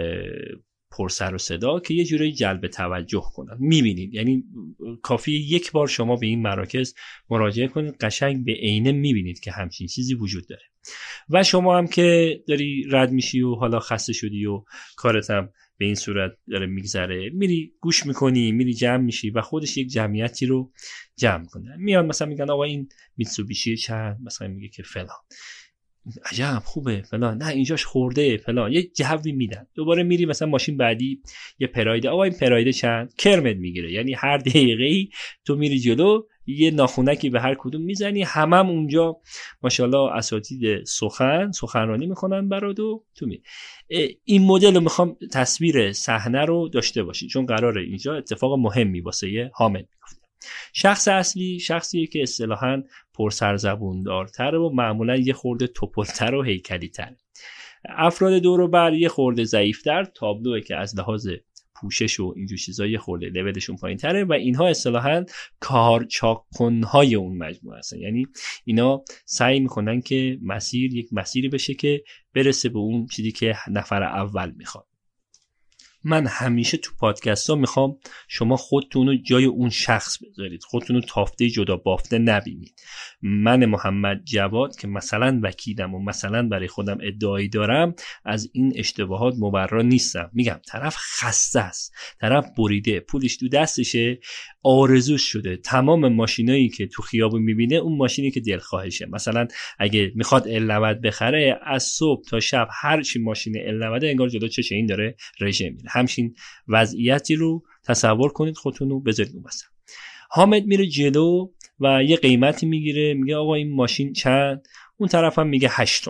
پر سر و صدا که یه جوری جلب توجه کنن. میبینید یعنی کافی یک بار شما به این مراکز مراجعه کنید، قشنگ به عینه میبینید که همچین چیزی وجود داره. و شما هم که داری رد میشی و حالا خسته شدی و کارت هم به این صورت داره میگذره، میری گوش میکنی، میری جمع میشی و خودش یک جمعیتی رو جمع کنه. میان مثلا میگن آقا این میتسوبیشی چند، مثلا میگه که فلان، عجب خوبه فلان، نه اینجاش خورده فلان، یه جوابی میدن. دوباره میری مثلا ماشین بعدی یه پرایده، آقا این پرایده چند، کرمت میگیره. یعنی هر دقیقه‌ای تو میری جلو یه ناخونکی به هر کدوم میزنی. همم هم اونجا ماشاءالله اساتید سخن سخنرانی میکنن برادو تو می. این مدل رو میخوام تصویر صحنه رو داشته باشی چون قراره اینجا اتفاق مهمی واسه حامد بیفته. شخص اصلی شخصیه که اصطلاحاً پر سرزبوندارتر و معمولا یه خورده توپلتر و هیکلی تر. افراد دور و بر یه خورده ضعیفتر، تابلوه که از لحاظ پوشش و اینجور چیزا یه خورده لولشون پایین تره و اینها اصطلاحاً کارچاکنهای اون مجموعه هستن. یعنی اینا سعی میکنن که مسیر یک مسیری بشه که برسه به اون چیزی که نفر اول میخواد. من همیشه تو پادکست ها میخوام شما خودتون رو جای اون شخص بذارید، خودتون رو تافته جدا بافته نبینید. من محمد جواد که مثلا وکیلم و مثلا برای خودم ادعایی دارم، از این اشتباهات مبرا نیستم. میگم طرف خسته است، طرف بریده، پولش تو دستشه، آرزوش شده تمام ماشینایی که تو خیابون میبینه اون ماشینی که دلخواهشه. مثلا اگه میخواد ال نود بخره، از صبح تا شب هر چی ماشین ال نود انگار جلو چش این داره رژه میره. همچین وضعیتی رو تصور کنید، خودتون رو بذارید اون وسط. حامد میره جلو و یه قیمتی میگیره، میگه آقا این ماشین چند؟ اون طرف هم میگه هشت تومن.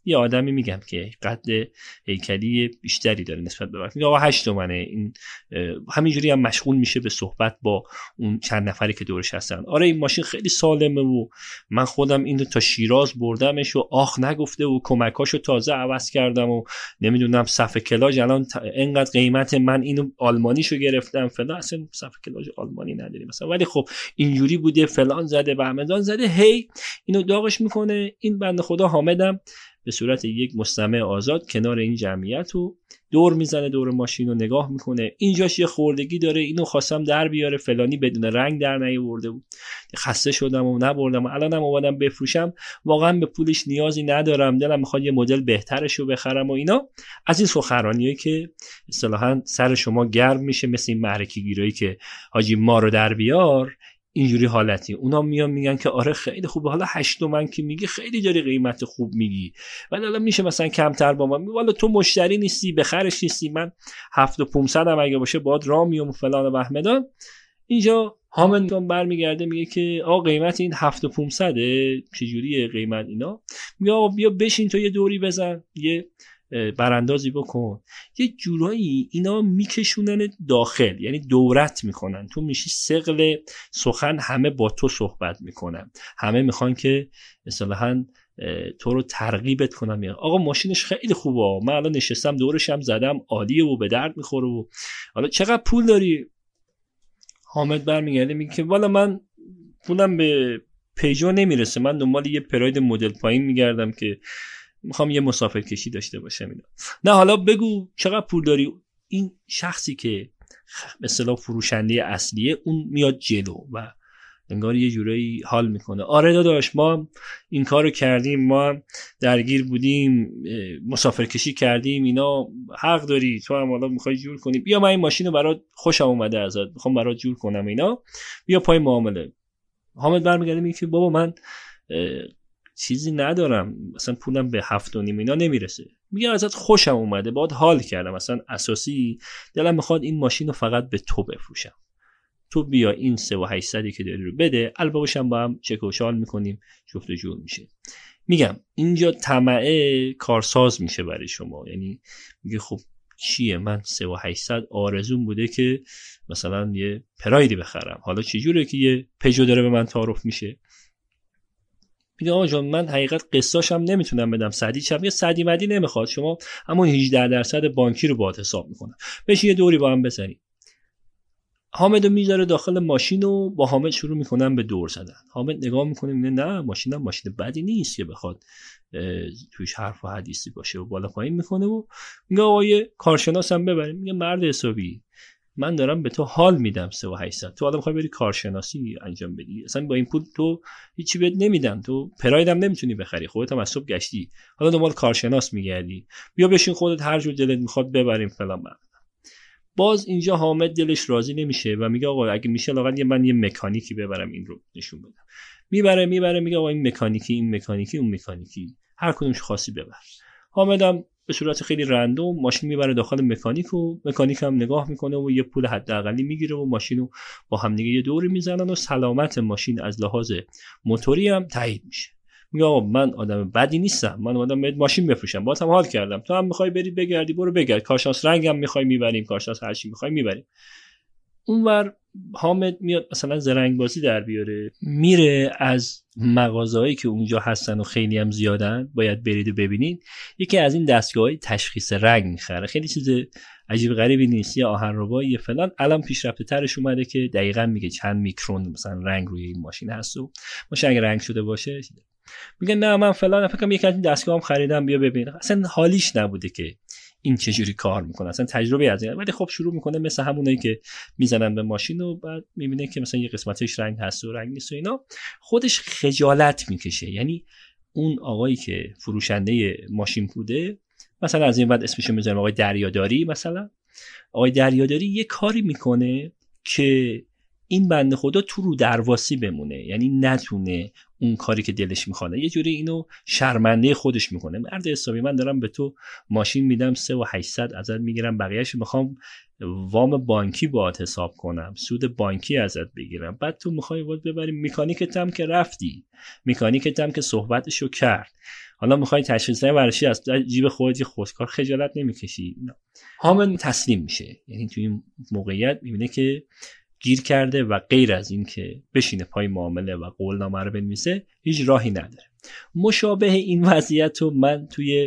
یه آدمی میگم که قد هیکلی بیشتری داره نسبت به وقت، میگه آقا هشت تومنه. این همینجوری هم مشغول میشه به صحبت با اون چند نفری که دورش هستن. آره این ماشین خیلی سالمه و من خودم اینو تا شیراز بردمش و آخ نگفته و کمکاشو تازه عوض کردم و نمیدونم صفحه کلاژ الان اینقدر قیمت، من اینو آلمانیشو گرفتم فلان، اصلا صفحه کلاژ آلمانی نداریم مثلا، ولی خب اینجوری بوده فلان زده بهمدان زده، هی اینو داغش میکنه. این بنده خدا حامدم به صورت یک مستمع آزاد کنار این جمعیت رو دور میزنه، دور ماشین رو نگاه میکنه، اینجاش یه خوردگی داره، اینو خواستم در بیاره فلانی بدون رنگ در نیاورده بود، خسته شدم و نبردم، الانم اومدم بفروشم، واقعا به پولش نیازی ندارم، دلم میخواد یه مدل بهترش رو بخرم و اینا. از این سخنرانیه که اصطلاحاً سر شما گرم میشه، مثل این معرکه گیرایی که حاجی ما رو در بیار، اینجوری حالتی. اونا میان میگن که آره خیلی خوبه، حالا هشت تومن که میگی خیلی داری قیمت خوب میگی، ولی حالا میشه مثلا کمتر با من، والا تو مشتری نیستی بخرش نیستی، من هفت و پونصد هم اگه باشه باید راه میام و فلان و بهمدان. اینجا حامد برمیگرده میگه که آقا قیمت این هفت و پونصده چجوریه قیمت اینا؟ میگه آقا بیا بشین تو یه دوری بزن، یه براندازی بکن، یه جورایی اینا میکشونن داخل، یعنی دورت میکنن، تو میشی ثقل سخن، همه با تو صحبت میکنن، همه میخوان که اصطلاحاً تو رو ترغیبت کنم. میگن آقا ماشینش خیلی خوبه، من الان نشستم دورش هم زدم، عالیه و به درد میخوره و حالا چقدر پول داری؟ حامد برمیگرده میگه که والا من پولم به پیجو نمیرسه، من دنبال یه پراید مدل پایین میگردم که میخوام یه مسافر کشی داشته باشم اینا. نه حالا بگو چقدر پول داری. این شخصی که به اصطلاح فروشنده اصلیه اون میاد جلو و انگار یه جورایی حال میکنه، آره داداش ما این کارو کردیم، ما درگیر بودیم، مسافر کشی کردیم، اینا حق داری، تو هم حالا میخوای جور کنی، بیا من این ماشینو برات خوشم اومده ازت، میخوام برات جور کنم اینا، بیا پای معامله. حامد برمیگرده میگه که بابا من چیزی ندارم، مثلا پولم به هفت و نیم اینا نمیرسه. میگه ازت خوشم اومده، باید حال کردم، مثلا اساسی دلم میخواد این ماشین رو فقط به تو بفروشم، تو بیا این سه و هشتصدی که داری رو بده، البته با هم چک و شال میکنیم، جفت و جور میشه. میگم اینجا طمع کارساز میشه برای شما، یعنی میگه خب چیه، من سه و هشتصد آرزوم بوده که مثلا یه پرایدی بخرم، حالا چجوره که یه پژو داره به من تعارف میشه؟ میگه آقا جان من حقیقت قسطاشم نمیتونم بدم، صدی چم، یه صدی مدی نمیخواد، شما همون هجده درصد بانکی رو باهات حساب میکنم، بشین یه دوری با هم بزنیم. حامدو میذاره داخل ماشین و با حامد شروع میکنن به دور زدن. حامد نگاه میکنه میگه نه ماشینم ماشین بدی نیست که بخواد توش حرف و حدیثی باشه و بالا پایین میکنه و میگه آقا یه کارشناسم ببریم. میگه مرد حسابی من دارم به تو حال میدم سه و هشتصد، تو حالا میخوای بری کارشناسی انجام بدی، اصلا با این پول تو هیچی بهت نمیدم، تو پرایدم نمیتونی بخری، خودت هم از صبح گشتی حالا دنبال کارشناس میگردی، بیا بشین خودت هر جور دلت میخواد ببریم فلان. باز اینجا حامد دلش راضی نمیشه و میگه آقا اگه میشه لااقل من یه مکانیکی ببرم این رو نشون بدم. میبره میبره میگه آقا این مکانیکی این مکانیکی اون مکانیکی هر کدومش خاصی ببر. حامدم به صورت خیلی رندوم ماشین میبره داخل مکانیک و مکانیک هم نگاه میکنه و یه پول حداقلی میگیره و ماشینو با هم دیگه یه دوری میزنن و سلامت ماشین از لحاظ موتوری هم تایید میشه. میگه آقا من آدم بدی نیستم، من اومدم بهت ماشین بفروشم، باهات هم حال کردم، تو هم میخوای بری بگردی برو بگرد، کارشناس رنگم میخوای میبریم، کارشناس هر چی میخوای میبریم. اونور حامد میاد مثلا زرنگ بازی در بیاره، میره از مغازه‌هایی که اونجا هستن و خیلی هم زیادن باید برید و ببینید، یکی از این دستگاه‌های تشخیص رنگ میخره. خیلی چیز عجیب غریبی نیست، یه آهنربایی فلان الان پیشرفته ترش اومده که دقیقاً میگه چند میکرون مثلا رنگ روی این ماشین هست و ماشین اگه رنگ شده باشه میگه نه من فلان فکر کنم یک از این دستگاهم خریدم بیا ببین. اصلا حالیش نبوده که این چجوری کار میکنه، اصلا تجربه از این، ولی خب شروع میکنه مثل همونایی که میزنن به ماشین و بعد میبینه که مثلا یه قسمتش رنگ هست و رنگ نیست و اینا، خودش خجالت میکشه. یعنی اون آقایی که فروشنده ماشین بوده مثلا از این بعد اسمشو میذارم آقای دریاداری، مثلا آقای دریاداری یه کاری میکنه که این بنده خدا تو رو درواسی بمونه، یعنی نتونه اون کاری که دلش میخواد، یه جوری اینو شرمنده خودش میکنه. مرد حسابی من دارم به تو ماشین میدم سه و هشتصد ازت میگیرم، بقیه‌اش میخوام وام بانکی باهات حساب کنم، سود بانکی ازت بگیرم، بعد تو میخوای واد ببریم مکانیکت هم که رفتی، مکانیکت هم که صحبتشو کرد، حالا میخوای تشخیص ورشی از جیب خودت خودکار خجالت نمیکشی. حامد تسلیم میشه، یعنی توی این موقعیت میبینه که گیر کرده و غیر از این که بشینه پای معامله و قولنامه رو بنویسه هیچ راهی نداره. مشابه این وضعیت رو من توی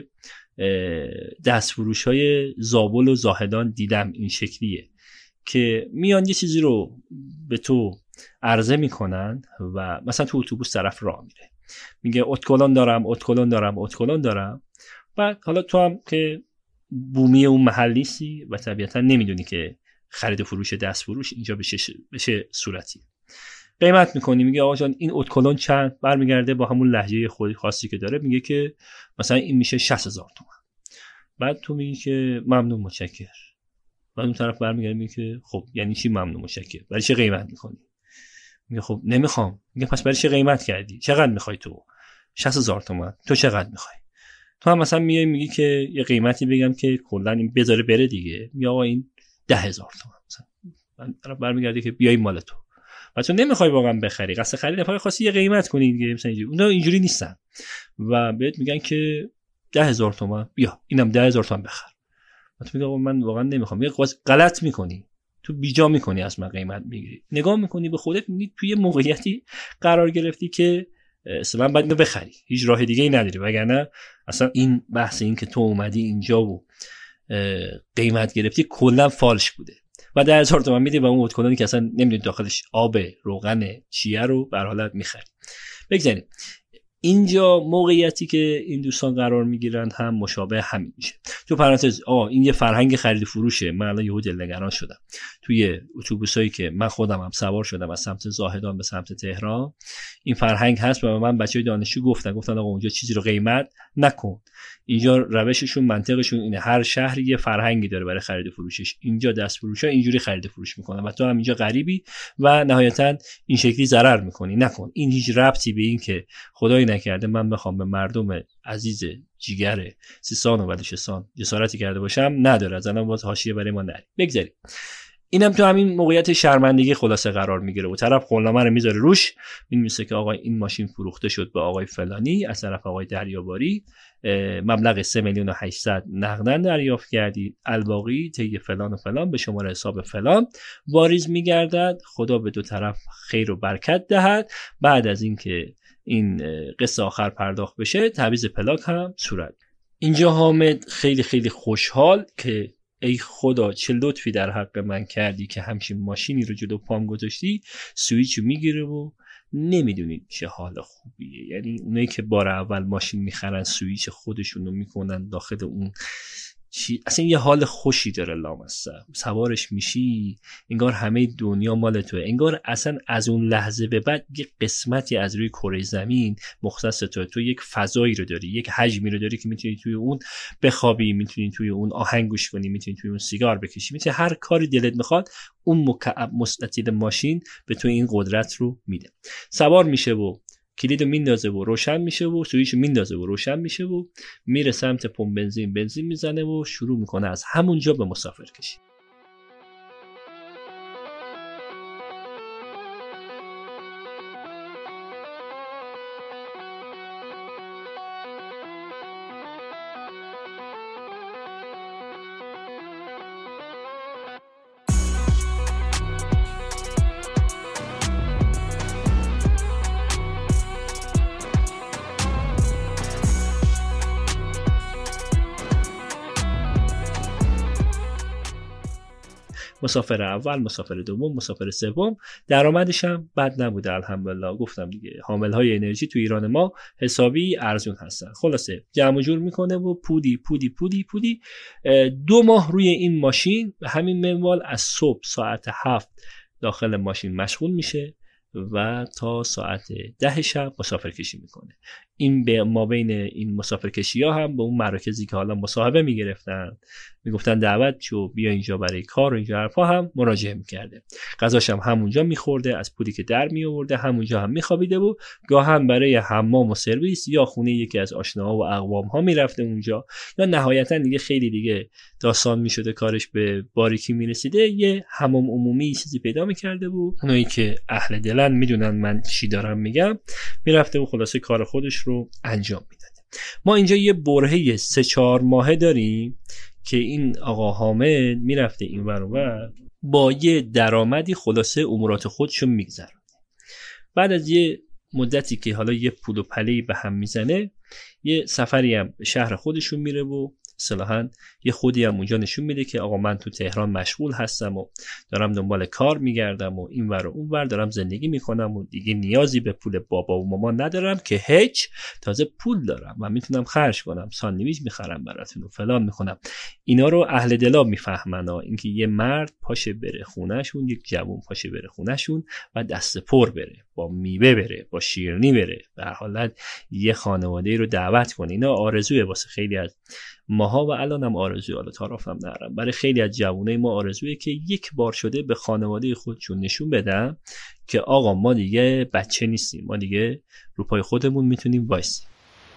دستفروش های زابل و زاهدان دیدم. این شکلیه که میان یه چیزی رو به تو عرضه میکنن و مثلا تو اتوبوس طرف راه میره، میگه اتکلون دارم اتکلون دارم اتکلون دارم. بعد حالا تو هم که بومی اون محل نیستی و طبیعتا نمیدونی که خرید و فروش دست فروش اینجا بشه بشه صورتی. قیمت میکنی، میگه آقا جان این اتکلون چند؟ برمیگرده با همون لهجه خودی خاصی که داره میگه که مثلا این میشه شصت هزار تومان. بعد تو میگی که ممنون متشکر. بعد اون طرف برمیگرده میگه که خب یعنی چی ممنون متشکر؟ برای چه قیمت میکنی؟ میگه خب نمیخوام. میگه پس برای چه قیمت کردی؟ چقدر میخوای تو؟ شصت هزار تومان. تو چقدر میخوای؟ تو هم مثلا میای میگی که یه قیمتی بگم که کلا این بذاره بره دیگه. میگه آقا این ده هزار تومان. مثلا طرف برمیگرده که بیای مال تو. و تو نمیخوای واقعا بخری، قصد خرید نفر خاصی یه قیمت کنی دیگه، مثلا اینجوری. اونا اینجوری نیستن و بهت میگن که ده هزار تومان، بیا اینم ده هزار تومان بخر. و تو میگی آقا من واقعا نمیخوام. یه غلط میکنی، تو بیجا میکنی، از من قیمت میگیری. نگاه میکنی به خودت، میبینی توی موقعیتی قرار گرفتی که اصلا باید اینو بخری، هیچ راه دیگه ای نداری. وگرنه اصلا این بحث این که تو اومدی اینجا و قیمت گرفتی کلا فالش بوده. و ده هزار تومان میدی و اون اتکلونی که اصلا نمیدونی داخلش آب روغن چیه رو به هر حالت میخری. بگذاریم اینجا موقعیتی که این دوستان قرار میگیرن هم مشابه همین میشه. تو پرانتز آه این یه فرهنگ خرید فروشه. من الان یهو دلنگران شدم. توی اتوبوسایی که من خودم هم سوار شدم از سمت زاهدان به سمت تهران، این فرهنگ هست و من بچهای دانشجو گفتن گفتن آقا اونجا چیزی رو قیمت نکن. اینجا روششون منطقشون اینه، هر شهری یه فرهنگی داره برای خرید و فروشش. اینجا دست فروشا اینجوری خرید و فروش میکنن و تو هم اینجا غریبی و نهایتا این شکلی ضرر میکنی. نکن. این هیچ ربطی به این که خدای نکرده من بخوام به مردم عزیز جیگر سیستان و بلوچستان جسارتی کرده باشم نداره. از الان باز حاشیه برای ما نری. بگذاریم اینم تو همین موقعیت شرمندگی خلاصه قرار میگیره و طرف قولنامه رو میذاره روش، می‌نویسه که آقا این ماشین فروخته شد به آقای فلانی از طرف آقای دریاباری، مبلغ سه میلیون و هشتصد نقداً دریافت کردید، الباقی طی فلان و فلان به شماره حساب فلان واریز میگردد. خدا به دو طرف خیر و برکت دهد. بعد از اینکه این قصه آخر پرداخت بشه تعویض پلاک هم صورت. اینجا حامد خیلی خیلی خوشحال که ای خدا چه لطفی در حق من کردی که همچین ماشینی رو جلو پام گذاشتی. سویچو میگیره و نمیدونید چه حال خوبیه. یعنی اونایی که بار اول ماشین میخرن سویچ خودشونو میکنن داخل اون چی، اصلا یه حال خوشی داره. لامصب سوارش میشی انگار همه دنیا مال توه، انگار اصلا از اون لحظه به بعد یه قسمتی از روی کره زمین مختص توه. تو یک فضایی رو داری، یک حجمی رو داری که میتونی توی اون بخوابی، میتونی توی اون آهنگ گوش کنی، میتونی توی اون سیگار بکشی، میتونی هر کاری دلت میخواد. اون مکعب مستطیل ماشین به تو این قدرت رو میده. سوار میشه و کلیدو میندازه و روشن میشه و سویچو میندازه و روشن میشه و میره سمت پمپ بنزین، بنزین میزنه و شروع میکنه از همونجا به مسافر کشی. مسافر اول، مسافر دوم، مسافر سوم. درآمدش هم بد نبوده الحمدلله. گفتم دیگه حامل‌های انرژی تو ایران ما حسابی ارزون هستن. خلاصه جمع جور میکنه و پودی پودی پودی پودی دو ماه روی این ماشین به همین منوال از صبح ساعت هفت داخل ماشین مشغول میشه و تا ساعت ده شب مسافر کشی میکنه. این به ما بین این مسافر کشی ها هم به اون مراکزی که حالا مصاحبه میگرفتن میگفتن دعوت چو بیا اینجا برای کار و اینجا حرفا هم مراجعه میکرده. غذاش هم همونجا میخورده، از پولی که در میآورده همونجا هم میخوابیده و گاه هم برای حمام و سرویس یا خونه یکی از آشناها و اقوام ها میرفته اونجا، یا نهایتا دیگه خیلی دیگه داستان میشده کارش به باریکی میرسیده یه حمام عمومی چیزی پیدا میکرده و اونایی که اهل دلن میدونن من چی دارم میگم، میرفته و خلاصه کار خودش رو انجام میداد. ما اینجا یه برهه سه چهار ماهه داریم که این آقا حامد میرفته این ور اون ور با یه درآمدی خلاصه امورات خودشون میگذرونه. بعد از یه مدتی که حالا یه پول و پله‌ای به هم میزنه، یه سفری هم به شهر خودشون میره و اصطلاحاً یه خودی هم اونجا نشون میده که آقا من تو تهران مشغول هستم و دارم دنبال کار میگردم و این ور و اون ور دارم زندگی میکنم و دیگه نیازی به پول بابا و مامان ندارم که هیچ، تازه پول دارم و میتونم خرج کنم، ساندویچ میخرم براتون و فلان میکنم. اینا رو اهل دلا میفهمن ها، اینکه یه مرد پاشه بره خونهشون، یک جوون پاشه بره خونهشون و دست پر بره، با میوه بره، با شیرینی بره، به هر حالت یه خانواده رو دعوت کنه. اینا آرزوئه واسه خیلی از ماها و الانم آرزوی، حالا تعارفم نرم، برای خیلی از جوانای ما آرزویه که یک بار شده به خانواده خودشون نشون بدن که آقا ما دیگه بچه نیستیم، ما دیگه رو پای خودمون میتونیم وایسیم.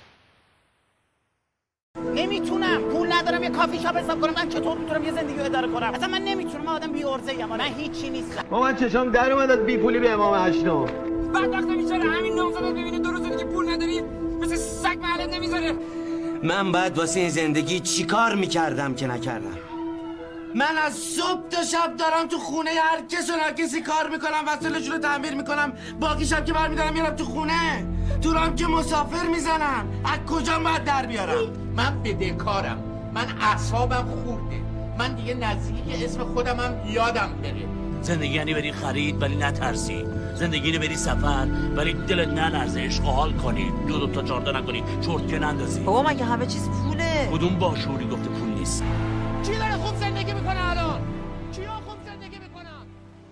نمیتونم، پول ندارم یه کافی شاپ حساب کنم، من چطور میتونم یه زندگی رو اداره کنم؟ اصلا من نمیتونم، من آدم بی عرضه ام، من هیچی نیستم. ما من چشام در اومد از بی پولی به امام هشتم. بعد وقتا بیچاره همین نامزد ببینه دو روز دیگه پول نداری مثل سگ معلم نمیذاره. من باید واسه این زندگی چی کار میکردم که نکردم؟ من از صبح تا شب دارم تو خونه هر کس و هر کسی کار میکنم، وسایلشون رو تعمیر میکنم، باقی شب که برمیدارم میرم تو خونه، تو رام که مسافر میزنم، از کجا باید در بیارم؟ من بدهکارم، من اعصابم خورده، من دیگه نزدیک اسم خودم هم یادم بره. زندگی یعنی بری خرید ولی نترسی، زندگی رو بری سفر ولی دلت نلرزه، عشق و حال کنی، دو دو تا چهار تا نکنی، چرت که نندازی. بابا مگه همه چیز پوله؟ کدوم باشوری گفته پول نیست؟ کی داره خوب زندگی میکنه الان؟ کیا خوب زندگی میکنن؟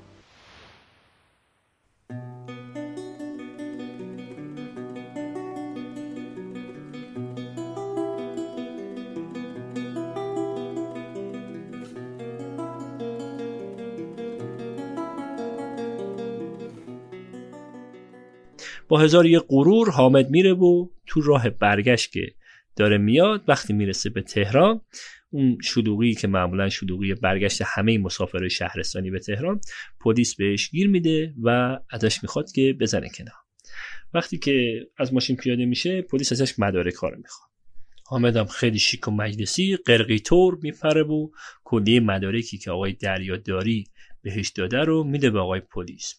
با هزار یه غرور حامد میره و تو راه برگشت که داره میاد، وقتی میرسه به تهران، اون شلوغی که معمولا شلوغی برگشت همه مسافرای شهرستانی به تهران، پلیس بهش گیر میده و ازش میخواد که بزنه کنار. وقتی که از ماشین پیاده میشه، پلیس ازش مدارک رو میخواد. حامد هم خیلی شیک و مجلسی قرقی طور میپره و کلیه مدارکی که آقای دریاداری بهش داده رو میده به آقای پلیس.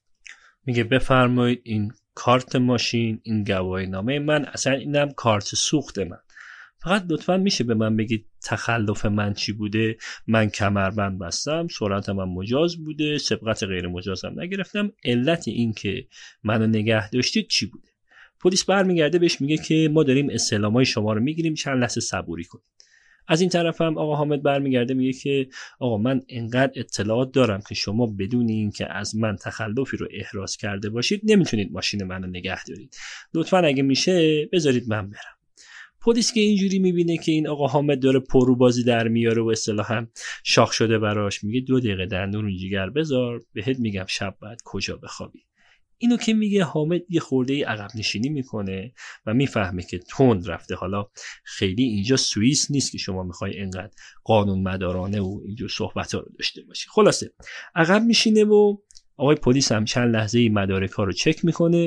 میگه بفرمایید این کارت ماشین، این گواهی نامه من، اصلا اینم کارت سوخت من. فقط لطفاً میشه به من بگید تخلف من چی بوده؟ من کمربند بستم، سرعتم هم مجاز بوده، سبقت غیر مجازم نگرفتم، علت این که منو نگه داشتید چی بوده؟ پلیس برمیگرده بهش میگه که ما داریم استعلامای شما رو میگیریم، چند لحظه صبوری کنید. از این طرف هم آقا حامد برمیگرده میگه که آقا من انقدر اطلاعات دارم که شما بدون این که از من تخلفی رو احراز کرده باشید نمیتونید ماشین منو نگه دارید، لطفاً اگه میشه بذارید من برم. پلیس که اینجوری میبینه که این آقا حامد داره پرو بازی در میاره و اصطلاحاً شاخ شده براش، میگه دو دقیقه دندون جیگر بذار بهت میگم شب بعد کجا بخوابی. اینو که میگه حامد یه خورده عقب نشینی میکنه و میفهمه که تند رفته، حالا خیلی اینجا سوئیس نیست که شما میخوای اینقدر قانون مدارانه و اینجور صحبت ها رو داشته باشی. خلاصه عقب میشینه و آقای پلیس هم چند لحظه مدارک ها رو چک میکنه،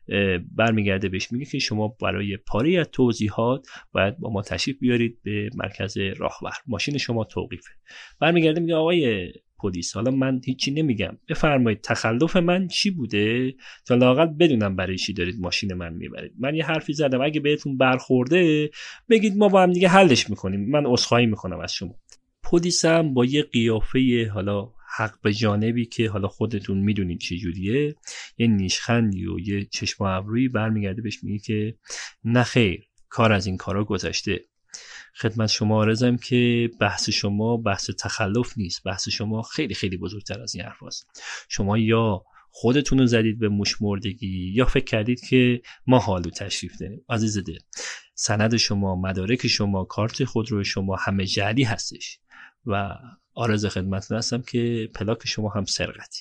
برمیگرده بهش میگه که شما برای پاره از توضیحات باید با ما تشریف بیارید به مرکز راهور، ماشین شما توقیفه. برمیگرده میگه آقای پلیس حالا من هیچی نمیگم، بفرمایید تخلف من چی بوده تا لااقل بدونم برای چی دارید ماشین من میبرید. من یه حرفی زدم، اگه بهتون برخورده بگید ما با هم دیگه حلش میکنیم، من عذرخواهی میکنم از شما. پلیس هم با یه قیافه حالا حق به جانبی که حالا خودتون میدونید چه جوریه، یه نیشخندی و یه چشم و ابرویی برمیگرده بهش میگه که نه خیر، کار از این کارا گذشته. خدمت شما عرضم که بحث شما بحث تخلف نیست، بحث شما خیلی خیلی بزرگتر از این حرف هست. شما یا خودتون رو زدید به موش مردگی یا فکر کردید که ما حالو تشریف داریم. عزیز دل، سند شما، مدارک شما، کارت خودرو شما همه جعلی هستش و عرض خدمتتون هستم که پلاک شما هم سرقتی.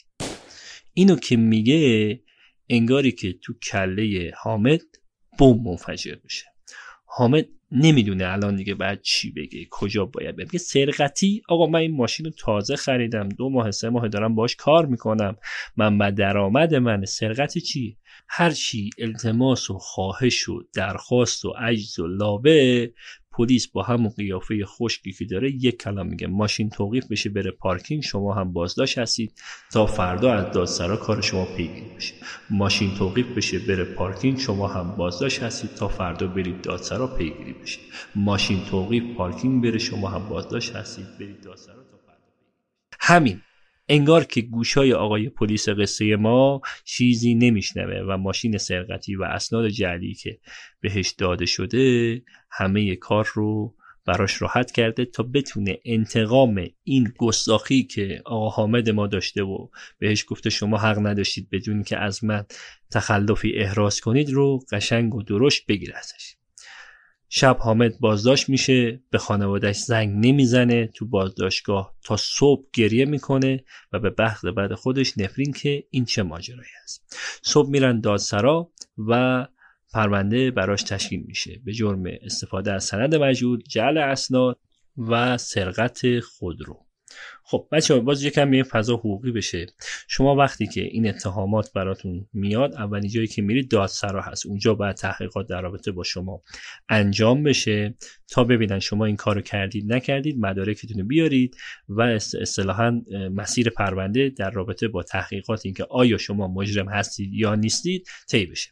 اینو که میگه انگاری که تو کله حامد بمب منفجر بشه. حامد نمیدونه الان دیگه بعد چی بگه، کجا باید بگه. سرقتی آقا من این ماشین رو تازه خریدم، دو ماه سه ماه دارم باش کار میکنم، من بعد درآمد من. سرقتی چی؟ هر چی التماس و خواهش و درخواست و عجز و لابه، پلیس با همون قیافه خشکی که داره یک کلام میگه ماشین توقیف بشه بره پارکینگ، شما هم بازداشت هستید تا فردا از دادسرا کار شما پیگیری بشه. ماشین توقیف بشه بره پارکینگ، شما هم بازداشت هستید تا فردا برید دادسرا پیگیری بشه. ماشین توقیف پارکینگ بره، شما هم بازداشت هستید برید دادسرا تا فردا پیگیری. همین. انگار که گوشای آقای پلیس قصه ما چیزی نمیشنوه و ماشین سرقتی و اسناد جعلی که بهش داده شده همه کار رو براش راحت کرده تا بتونه انتقام این گستاخی که آقا حامد ما داشته و بهش گفته شما حق نداشتید بدون که از من تخلفی احراز کنید رو قشنگ و درشت بگیره ازش. شب حامد بازداشت میشه، به خانوادهش زنگ نمیزنه، تو بازداشتگاه تا صبح گریه میکنه و به بخت بعد خودش نفرین که این چه ماجرایی هست. صبح میرن دادسرا و پرونده براش تشکیل میشه به جرم استفاده از سند مجهول، جعل اسناد و سرقت خودرو. خب بچه‌ها باز یکم به فضا حقوقی بشه. شما وقتی که این اتهامات براتون میاد، اولین جایی که میرید دادسرا هست، اونجا باید تحقیقات در رابطه با شما انجام بشه تا ببینن شما این کارو کردید نکردید، مدارکتون رو بیارید و اصطلاحاً مسیر پرونده در رابطه با تحقیقات اینکه آیا شما مجرم هستید یا نیستید طی بشه.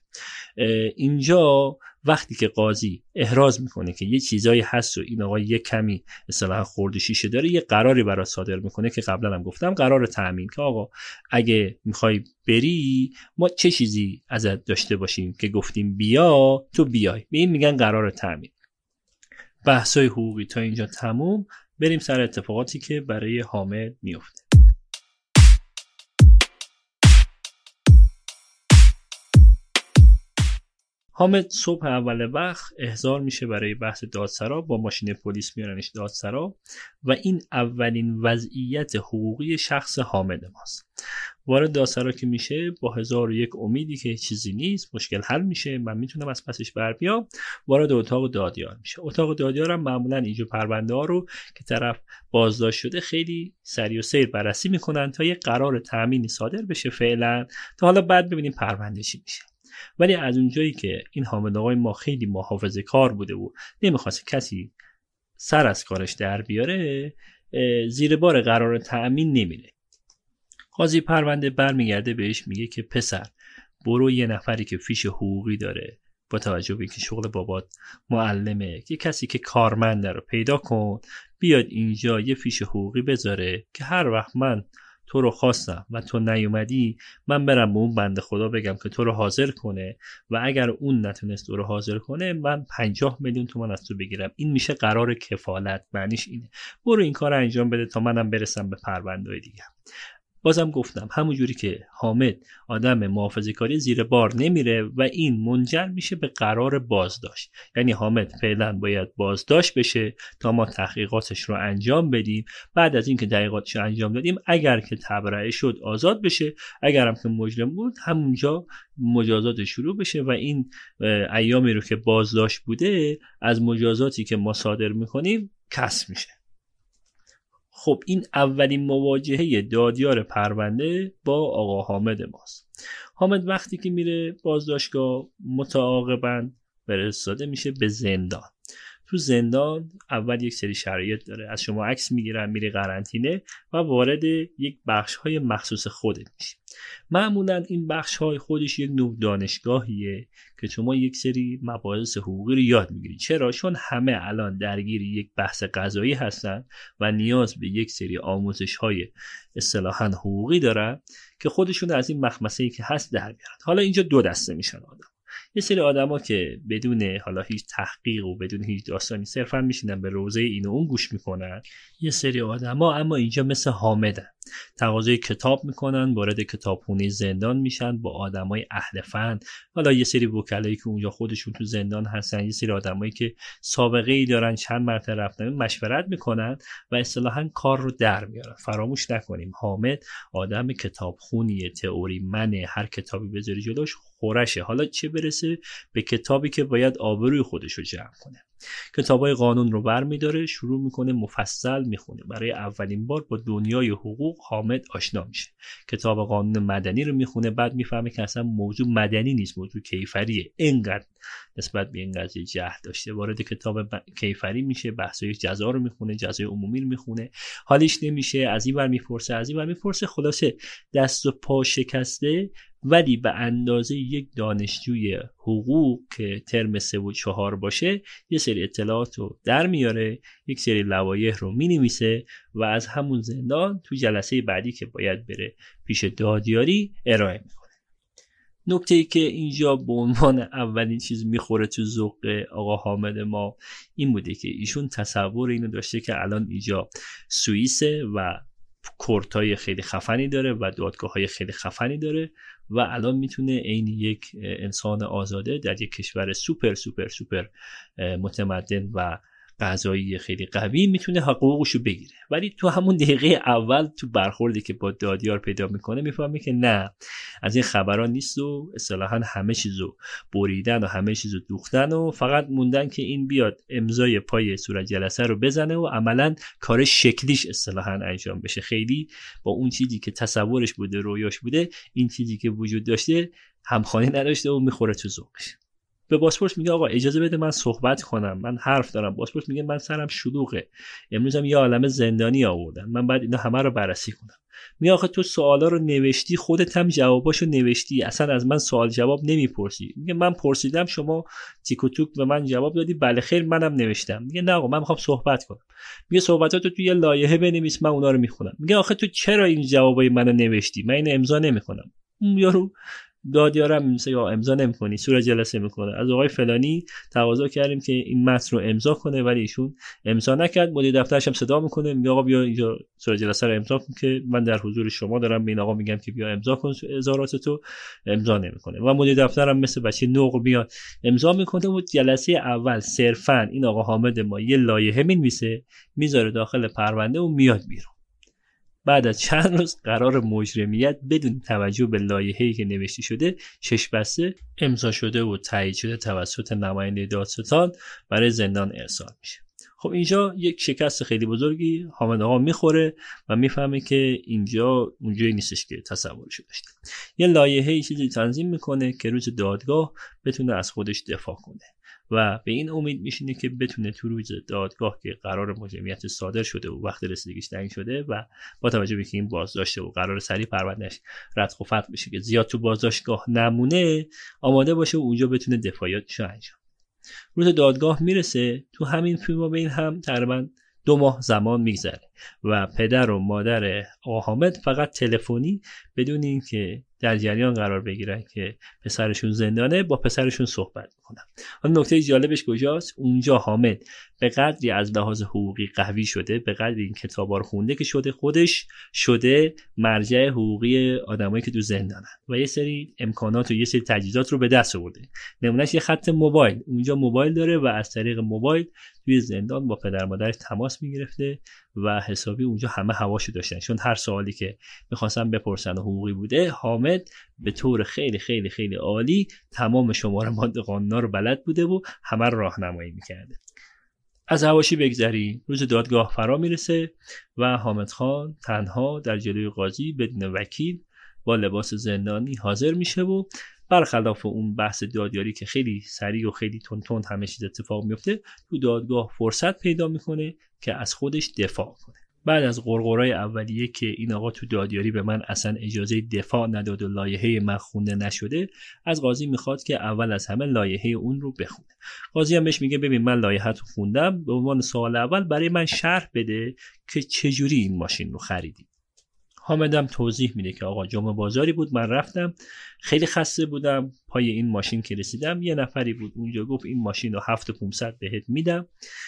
اینجا وقتی که قاضی احراز میکنه که یه چیزایی هست و این آقا یه کمی اصطلاحاً خورد شیشه داره، یه قراری برات صادر میکنه که قبلا هم گفتم، قرار تأمین که آقا اگه میخوای بری ما چه چیزی ازت داشته باشیم که گفتیم بیا تو بیای، به این میگن قرار تأمین. بحثای حقوقی تا اینجا تموم. بریم سر اتفاقاتی که برای حامد میفته. حامد صبح اول وقت احضار میشه برای بحث دادسرا، با ماشین پلیس میارنش دادسرا و این اولین وضعیت حقوقی شخص حامد ماست. وارد دادسرا که میشه با هزار و یک امیدی که چیزی نیست، مشکل حل میشه، من میتونم از پسش بر بیام، وارد اتاق دادیار میشه. اتاق دادیار هم معمولا اینجا پرونده ها رو که طرف بازداشت شده خیلی سریع و سیر بررسی میکنن تا یه قرار تأمینی صادر بشه فعلا، تا حالا بعد ببینیم پرونده چی میشه. ولی از اونجایی که این حامد آقای ما خیلی محافظه کار بوده و نمیخواست کسی سر از کارش در بیاره، زیر بار قرار تأمین نمیره. قاضی پرونده برمیگرده بهش میگه که پسر برو یه نفری که فیش حقوقی داره، با توجه به اینکه شغل بابات معلمه، که کسی که کارمنده رو پیدا کن، بیاد اینجا یه فیش حقوقی بذاره که هر وقت من تو رو خواستم و تو نیومدی من برم به اون بنده خدا بگم که تو رو حاضر کنه و اگر اون نتونست تو رو حاضر کنه من پنجاه میلیون تومان از تو بگیرم. این میشه قرار کفالت، معنیش اینه. برو این کار انجام بده تا منم برسم به پرونده‌های دیگه. بازم گفتم همون جوری که حامد آدم محافظه‌کاری زیر بار نمیره و این منجر میشه به قرار بازداشت. یعنی حامد فعلا باید بازداشت بشه تا ما تحقیقاتش رو انجام بدیم. بعد از اینکه تحقیقاتش رو انجام دادیم اگر که تبرئه شد آزاد بشه، اگر هم که مجرم بود همونجا مجازات شروع بشه و این ایامی رو که بازداشت بوده از مجازاتی که ما صادر میکنیم کسر میشه. خب این اولین مواجهه دادیار پرونده با آقا حامد ماست. حامد وقتی که میره بازداشتگاه متعاقباً فرستاده میشه به زندان. تو زندان اول یک سری شرایط داره، از شما عکس میگیرن، میره قرنطینه و وارد یک بخش های مخصوص خودت میشه. معمولا این بخش های خودش یک نوع دانشگاهیه که شما یک سری مباحث حقوقی رو یاد میگیرید. چرا؟ چون همه الان درگیر یک بحث قضایی هستن و نیاز به یک سری آموزش های اصطلاحاً حقوقی دارن که خودشون از این مخمسه‌ای که هست در بیارن. حالا اینجا دو دسته میشن آدم. یه سری آدما که بدون حالا هیچ تحقیق و بدون هیچ داستانی صرفا میشینن به روزه این و اون گوش میکنن. یه سری آدما اما اینجا مثل حامدن، تقاضای کتاب میکنن، وارد کتابخونه زندان میشن با آدمای اهل فن. حالا یه سری وکلایی که اونجا خودشون تو زندان هستن، یه سری آدمایی که سابقه ای دارن، چند مرتبه رفتن، مشورت میکنن و اصطلاحاً کار رو در میارن. فراموش نکنیم حامد آدم کتابخونیه، تئوری منه، هر کتابی بذاری جلوش خورشه، حالا چه برسه به کتابی که باید آبروی خودش رو جمع کنه. کتابای قانون رو برمی‌داره، شروع میکنه مفصل میخونه. برای اولین بار با دنیای حقوق حامد آشنا میشه. کتاب قانون مدنی رو میخونه، بعد میفهمه که اصلا موضوع مدنی نیست، موضوع کیفریه. اینقدر نسبت به این قضیه جهل داشته. وارد کتاب ب... کیفری میشه، بحث‌های جزا رو میخونه، جزای عمومی رو میخونه. حالیش نمیشه، از این ور میپرسه، از این ور میپرسه. خلاصه دست و پا شکسته، ولی به اندازه یک دانشجوی حقوق که ترم سه و چهار باشه یه سری اطلاعات رو در میاره، یک سری لوایح رو مینویسه و از همون زندان تو جلسه بعدی که باید بره پیش دادیاری ارائه میکنه. نکته ای که اینجا به عنوان اولین چیز میخوره تو ذوق آقا حامد ما این بوده که ایشون تصور اینو داشته که الان اینجا سوئیسه و کورتای خیلی خفنی داره و دادگاه‌های خیلی خفنی داره و الان میتونه عین یک انسان آزاده در یک کشور سوپر سوپر سوپر متمدن و قضایی خیلی قوی میتونه حقوقشو بگیره. ولی تو همون دقیقه اول تو برخوردی که با دادیار پیدا میکنه میفهمه که نه، از این خبران نیست و اصطلاحاً همه چیزو بریدن و همه چیزو دوختن و فقط موندن که این بیاد امضای پای صورت جلسه رو بزنه و عملاً کار شکلیش اصطلاحاً انجام بشه. خیلی با اون چیزی که تصورش بوده، رویاش بوده، این چیزی که وجود داشته همخوانی نداشته و میخوره تو ذوقش. به پاسپورت میگه آقا اجازه بده من صحبت کنم، من حرف دارم. پاسپورت میگه من سرم شلوغه، امروز هم یه عالمه زندانی آوردن، من بعد اینا همه رو بررسی کنم. میگه آخه تو سوالا رو نوشتی، خودت هم جواباشو نوشتی، اصلا از من سوال جواب نمیپرسی. میگه من پرسیدم، شما تیک و توک به من جواب دادی، بله خیر منم نوشتم. میگه نه آقا من میخوام صحبت کنم. میگه صحبتاتو تو یه لایحه بنویس، من اونا رو میخونم. میگه آخه تو چرا این جوابای منو نوشتی؟ من اینو امضا نمیکنم. اون یارو دادیارم میگه یا امضا نمی‌کنی، صورت جلسه میکنه. از آقای فلانی تقاضا کردیم که این متن رو امضا کنه ولی ایشون امضا نکرد. مدیر دفترش هم صدا میکنه، میگه آقا بیا اینجا صورت جلسه رو امضا کن که من در حضور شما دارم به این آقا میگم که بیا امضا کن اظهاراتتو. امضا نمیکنه و مدیر دفترم مثل بچه نقل میاد امضا میکنه. و جلسه اول صرفا این آقا حامد ما یه لایحه مینویسه، میذاره داخل پرونده و میاد بیرون. بعد از چند روز قرار مجرمیت بدون توجه به لایحه‌ای که نوشته شده چشم بسته امضا شده و تایید شده توسط نماینده دادستان برای زندان ارسال میشه. خب اینجا یک شکست خیلی بزرگی حامد آقا میخوره و میفهمه که اینجا اونجایی نیستش که تصورشو داشته. یه لایحه‌ای چیزی تنظیم میکنه که روز دادگاه بتونه از خودش دفاع کنه و به این امید میشینه که بتونه تو روز دادگاه که قرار مجرمیت صادر شده و وقت رسیدگیش تعیین شده و با توجه به که این بازداشته و قرار سریع پروندهش رد و فتح بشه که زیاد تو بازداشتگاه نمونه، آماده باشه و اونجا بتونه دفاعیاتشو انجام. روز دادگاه میرسه، تو همین فیلم بین هم تقریبا دو ماه زمان میگذره و پدر و مادر آقا حامد فقط تلفنی بدون این که در جریان قرار بگیرن که پسرشون زندانه با پسرشون صحبت میکنن. حالا نکته جالبش کجاست؟ اونجا حامد به قدری از لحاظ حقوقی قوی شده، به قدری این کتابا رو خونده که شده خودش شده مرجع حقوقی آدمایی که تو زندانن و یه سری امکانات و یه سری تجهیزات رو به دست آورده. نمونهش یه خط موبایل، اونجا موبایل داره و از طریق موبایل توی زندان با پدر مادرش تماس میگرفته و حسابی اونجا همه هواشو داشتن، چون هر سوالی که میخواستن بپرسن و حقوقی بوده حامد به طور خیلی خیلی خیلی عالی تمام شماره ماده قانونا رو بلد بوده و همه رو راهنمایی میکرده. از حواشی بگذری، روز دادگاه فرا میرسه و حامد خان تنها در جلوی قاضی بدون وکیل با لباس زندانی حاضر میشه و برخلاف اون بحث دادیاری که خیلی سریع و خیلی تون تون همه چیز اتفاق میفته، تو دادگاه فرصت پیدا میکنه که از خودش دفاع کنه. بعد از غرغرای اولیه که این آقا تو دادیاری به من اصلا اجازه دفاع نداد و لایحه من خونده نشده، از قاضی میخواد که اول از همه لایحه اون رو بخونه. قاضی هم بهش میگه ببین من لایحه تو خوندم، به عنوان سوال اول برای من شرح بده که چجوری این ماشین رو خریدی. حامدم توضیح میده که آقا جمعه بازاری بود، من رفتم خیلی خسته بودم، پای این ماشین که رسیدم یه نفری بود اونجا گفت این ماشین رو هفت و پونصد بهت میدم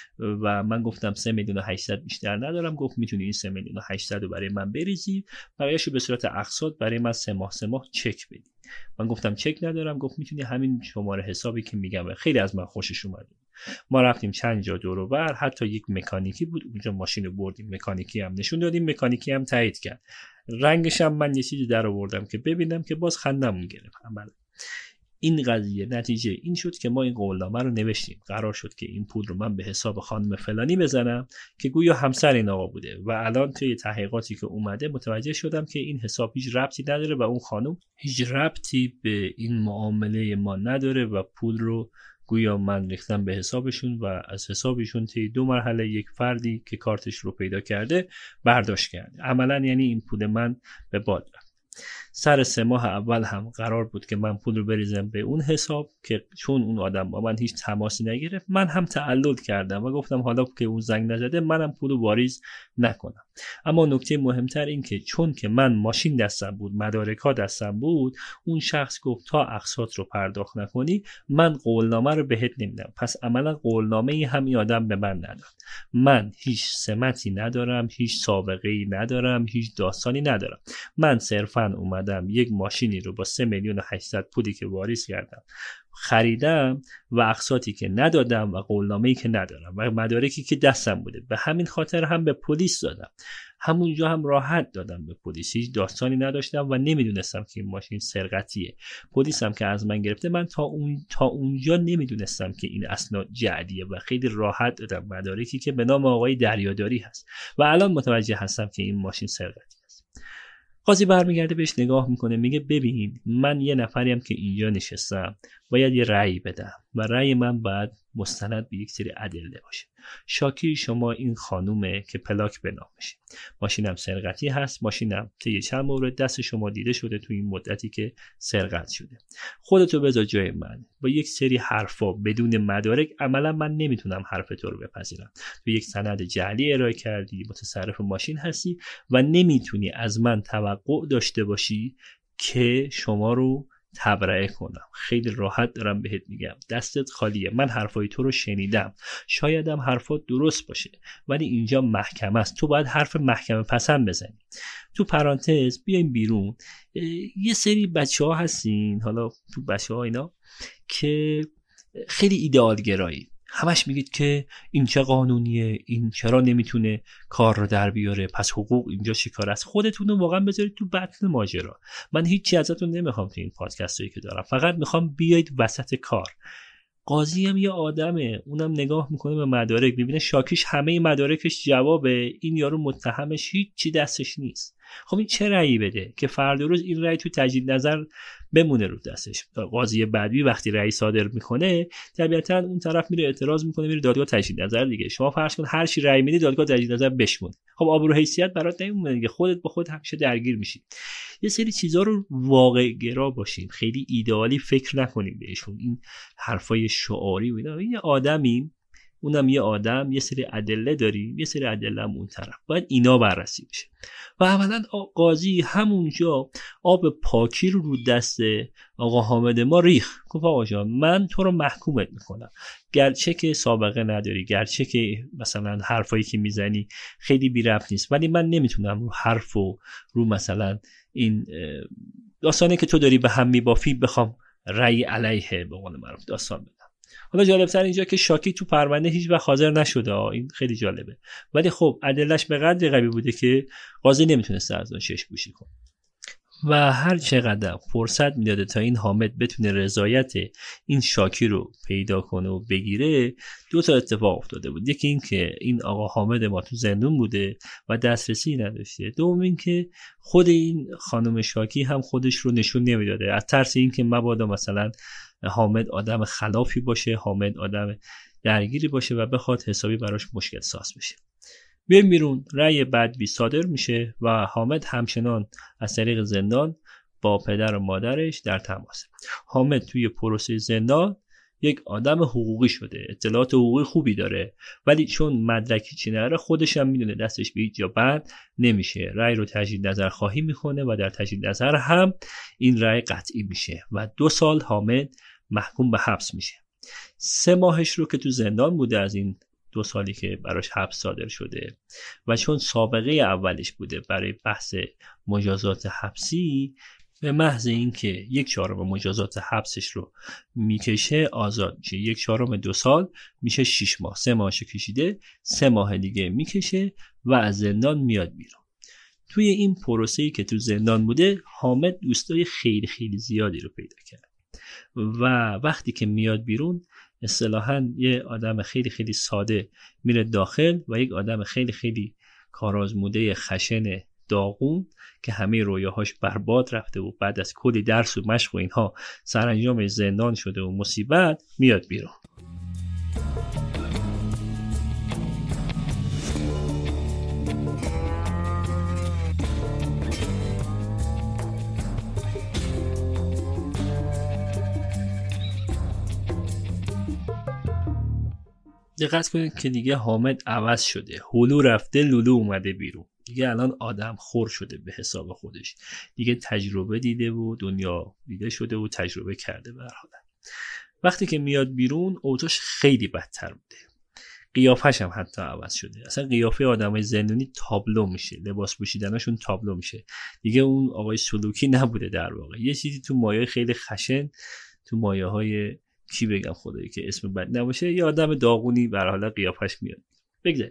و من گفتم سه میلیون و هشتصد بیشتر ندارم. گفت میتونی این سه میلیون و هشتصد رو برای من بریزی، بقیه‌شو به صورت اقساط برای من سه ماه سه ماه چک بدی. من گفتم چک ندارم. گفت میتونی همین شماره حسابی که میگم. خیلی از من خوشش اومد. ما رفتیم چند جا دور و بر، حتی یک مکانیکی بود اونجا ماشین رو بردیم، مکانیکی هم نشون دادیم، مکانیکی هم تایید کرد. رنگش هم من یه چیزی در آوردم که ببینم که باز خندمون گرفت. عملا این قضیه نتیجه این شد که ما این قولنامه رو نوشتیم. قرار شد که این پول رو من به حساب خانم فلانی بزنم که گویا همسر این آقا بوده و الان توی تحقیقاتی که اومده متوجه شدم که این حساب هیچ ربطی نداره و اون خانم هیچ ربطی به این معامله ما نداره و پول رو گویا من ریختم به حسابشون و از حسابشون طی دو مرحله یک فردی که کارتش رو پیدا کرده برداشت کرده. عملا یعنی این پول من به باد رفت. سر سه ماه اول هم قرار بود که من پول رو بریزم به اون حساب که چون اون آدم با من هیچ تماسی نگرفت، من هم تعلل کردم و گفتم حالا که اون زنگ نزده منم پول رو واریز نکنم. اما نکته مهمتر این که چون که من ماشین دستم بود، مدارک‌ها دستم بود، اون شخص گفت تا اقساط رو پرداخت نکنی من قولنامه رو بهت نمیدم. پس عملا قولنامه ای هم این آدم به من نداد. من هیچ سمتی ندارم، هیچ سابقه‌ای ندارم، هیچ داستانی ندارم. من صرفاً اومدم یک ماشینی رو با سه میلیون و هشتصد پولی که واریز کردم خریدم و اقساطی که ندادم و قولنامه‌ای که ندارم و مدارکی که دستم بوده به همین خاطر هم به پلیس دادم. همونجا هم راحت دادم به پلیس، هیچ داستانی نداشتم و نمیدونستم که این ماشین سرقتیه. پلیس هم که از من گرفته، من تا اون تا اونجا نمیدونستم که این اسناد جعلیه و خیلی راحت دادم مدارکی که به نام آقای دریاداری هست و الان متوجه هستم که این ماشین سرقتی است. قاضی برمیگرده بهش نگاه میکنه، میگه ببین من یه نفریم که اینجا نشستم، باید یه رأی بدم و رأی من باید مستند به یک سری ادله باشه. شاکی شما این خانومه که پلاک به نامشه، ماشینم سرقتی هست، ماشینم طی چند مورد دست شما دیده شده تو این مدتی که سرقت شده. خودتو بذار جای من، با یک سری حرفا بدون مدارک عملا من نمیتونم حرف تو رو بپذیرم. تو یک سند جعلی ارائه کردی، متصرف ماشین هستی و نمیتونی از من توقع داشته باشی که شما رو تبرئه کنم. خیلی راحت دارم بهت میگم، دستت خالیه. من حرفای تو رو شنیدم، شایدم حرفات درست باشه، ولی اینجا محکمه است، تو باید حرف محکمه پسند بزنی. تو پرانتز بیایم بیرون، یه سری بچه ها هستین، حالا تو بچه ها اینا که خیلی ایدئال گرایی، همش میگید که این چه قانونیه، این چرا نمیتونه کار رو در بیاره، پس حقوق اینجا چی کار است. خودتون رو واقعا بذارید تو بطن ماجرا. من هیچی ازتون نمیخوام تو این پادکستایی که دارم، فقط میخوام بیاید وسط کار. قاضی هم یه آدمه، اونم نگاه میکنه به مدارک، میبینه شاکیش همه مدارکش جوابه، این یارو متهمش هیچی دستش نیست. خب این چه رأیی بده که فردا روز این رأی تو تجدید نظر بمونه رو دستش؟ قاضی بدوی وقتی رأی صادر میکنه طبیعتا اون طرف میره اعتراض میکنه، میره دادگاه تجدید نظر دیگه. شما فرض کن هر چی رأی میدی دادگاه تجدید نظر بشمون، خب آبرو حیثیت برات نمیمونه دیگه، خودت با خود همیشه درگیر میشی. یه سری چیزا رو واقع گرا باشین، خیلی ایدئالی فکر نکنیم بهشون. این حرفای شعاری و اینا، یه آدمی اونم یه آدم، یه سری ادله داریم، یه سری ادله هم اون طرف، باید اینا بررسی بشه. و اولا قاضی همونجا آب پاکی رو رو دست آقا حامد ما ریخ، گفت آقا جان من تو رو محکومت میکنم، گرچه که سابقه نداری، گرچه که مثلا حرفایی که میزنی خیلی بی ربط نیست، ولی من نمیتونم رو حرف و رو مثلا این داستانی که تو داری به هم میبافی بخوام رأی علیه به قول معروف داستان بدم. حالا جالبتر اینجا که شاکی تو پرونده هیچ وقت حاضر نشده، این خیلی جالبه، ولی خب ادلش به قدری قوی بوده که قاضی نمیتونسته از اون شش گوشی کنه و هر چقدر فرصت میداده تا این حامد بتونه رضایت این شاکی رو پیدا کنه و بگیره، دو تا اتفاق افتاده بود. یکی این که این آقا حامد ما تو زندون بوده و دسترسی نداشته، دوم این که خود این خانم شاکی هم خودش رو نشون نمیداده، از ترس این که مبادا مثلا حامد آدم خلافی باشه، حامد آدم درگیری باشه و بخواد حسابی براش مشکل ساز بشه. بیایم بیرون، رأی بدوی صادر میشه و حامد همچنان از طریق زندان با پدر و مادرش در تماسه. حامد توی پروسه زندان یک آدم حقوقی شده، اطلاعات حقوقی خوبی داره، ولی چون مدرکی چی نداره خودش هم میدونه دستش به هیچ جا بند نمیشه. رأی رو تجدید نظر خواهی میکنه و در تجدید نظر هم این رأی قطعی میشه و دو سال حامد محکوم به حبس میشه. سه ماهش رو که تو زندان بوده از این دو سالی که براش حبس صادر شده و چون سابقه اولش بوده برای بحث مجازات حبسی، به محض این که یک چهارم مجازات حبسش رو میکشه آزاد میشه. یک چهارم دو سال میشه شش ماه، سه ماهش کشیده، سه ماه دیگه میکشه و از زندان میاد بیرون. توی این پروسه‌ای که تو زندان بوده حامد دوستای خیلی خیلی زیادی رو پیدا کرد. و وقتی که میاد بیرون اصطلاحاً یه آدم خیلی خیلی ساده میره داخل و یک آدم خیلی خیلی کارآزموده خشن داغون که همه رویاهاش برباد رفته و بعد از کلی درس و مشق و اینها سرانجام زندان شده و مصیبت میاد بیرون. دقت کنید که دیگه حامد عوض شده، هلو رفته لولو اومده بیرون، دیگه الان آدم خور شده به حساب خودش، دیگه تجربه دیده و دنیا دیده شده و تجربه کرده. به هر حال وقتی که میاد بیرون اوضاعش خیلی بدتر بوده، قیافش هم حتی عوض شده. اصلا قیافه آدمای زندانی تابلو میشه، لباس پوشیدنشون تابلو میشه، دیگه اون آقای سلوکی نبوده، در واقع یه چیزی تو مایه خیلی خشن، تو مایه های کی بگم خدایی که اسم بد نباشه، یه آدم داغونی به هر حال قیافش میاد. بگذاریم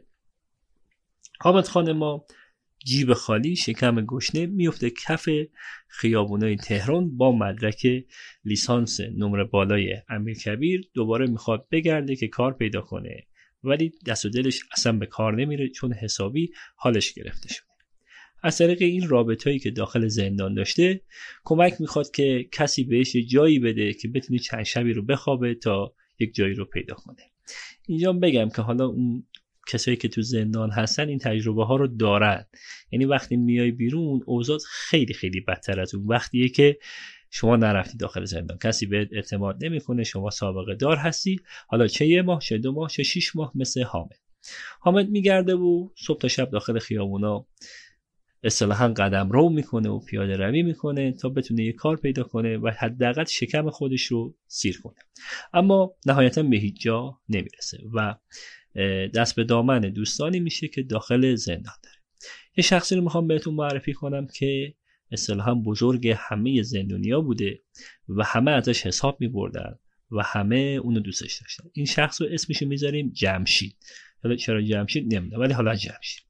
حامد خان ما جیب خالی، شکم گشنه میفته کف خیابونای تهران با مدرک لیسانس نمره بالای امیرکبیر. دوباره میخواد بگرده که کار پیدا کنه، ولی دست و دلش اصلا به کار نمیره چون حسابی حالش گرفته شده. از طریق این رابطه‌ای که داخل زندان داشته کمک میخواد که کسی بهش جایی بده که بتونه چند شبی رو بخوابه تا یک جایی رو پیدا کنه. اینجا بگم که حالا اون کسایی که تو زندان هستن این تجربه ها رو دارن، یعنی وقتی میای بیرون اوضاع خیلی خیلی بدتر از اون وقتیه که شما نرفتی داخل زندان، کسی بهت اعتماد نمیکنه، شما سابقه دار هستی، حالا چه یه ماه، چه دو ماه، چه شش ماه. مثل حامد حامد میگرده و صبح تا شب داخل خیابونا اصطلاحاً قدم رو میکنه و پیاده روی میکنه تا بتونه یه کار پیدا کنه و حداقل شکم خودش رو سیر کنه، اما نهایتاً به هیچ جا نمیرسه و دست به دامن دوستانی میشه که داخل زندان داره. یه شخصی رو میخوام بهتون معرفی کنم که اصطلاحاً بزرگ همه زندانیا بوده و همه ازش حساب میبردن و همه اونو دوستش داشتن. این شخص رو اسمشو میذاریم جمشید. حالا چرا جمشید نمیدونم، ولی حالا جمشید.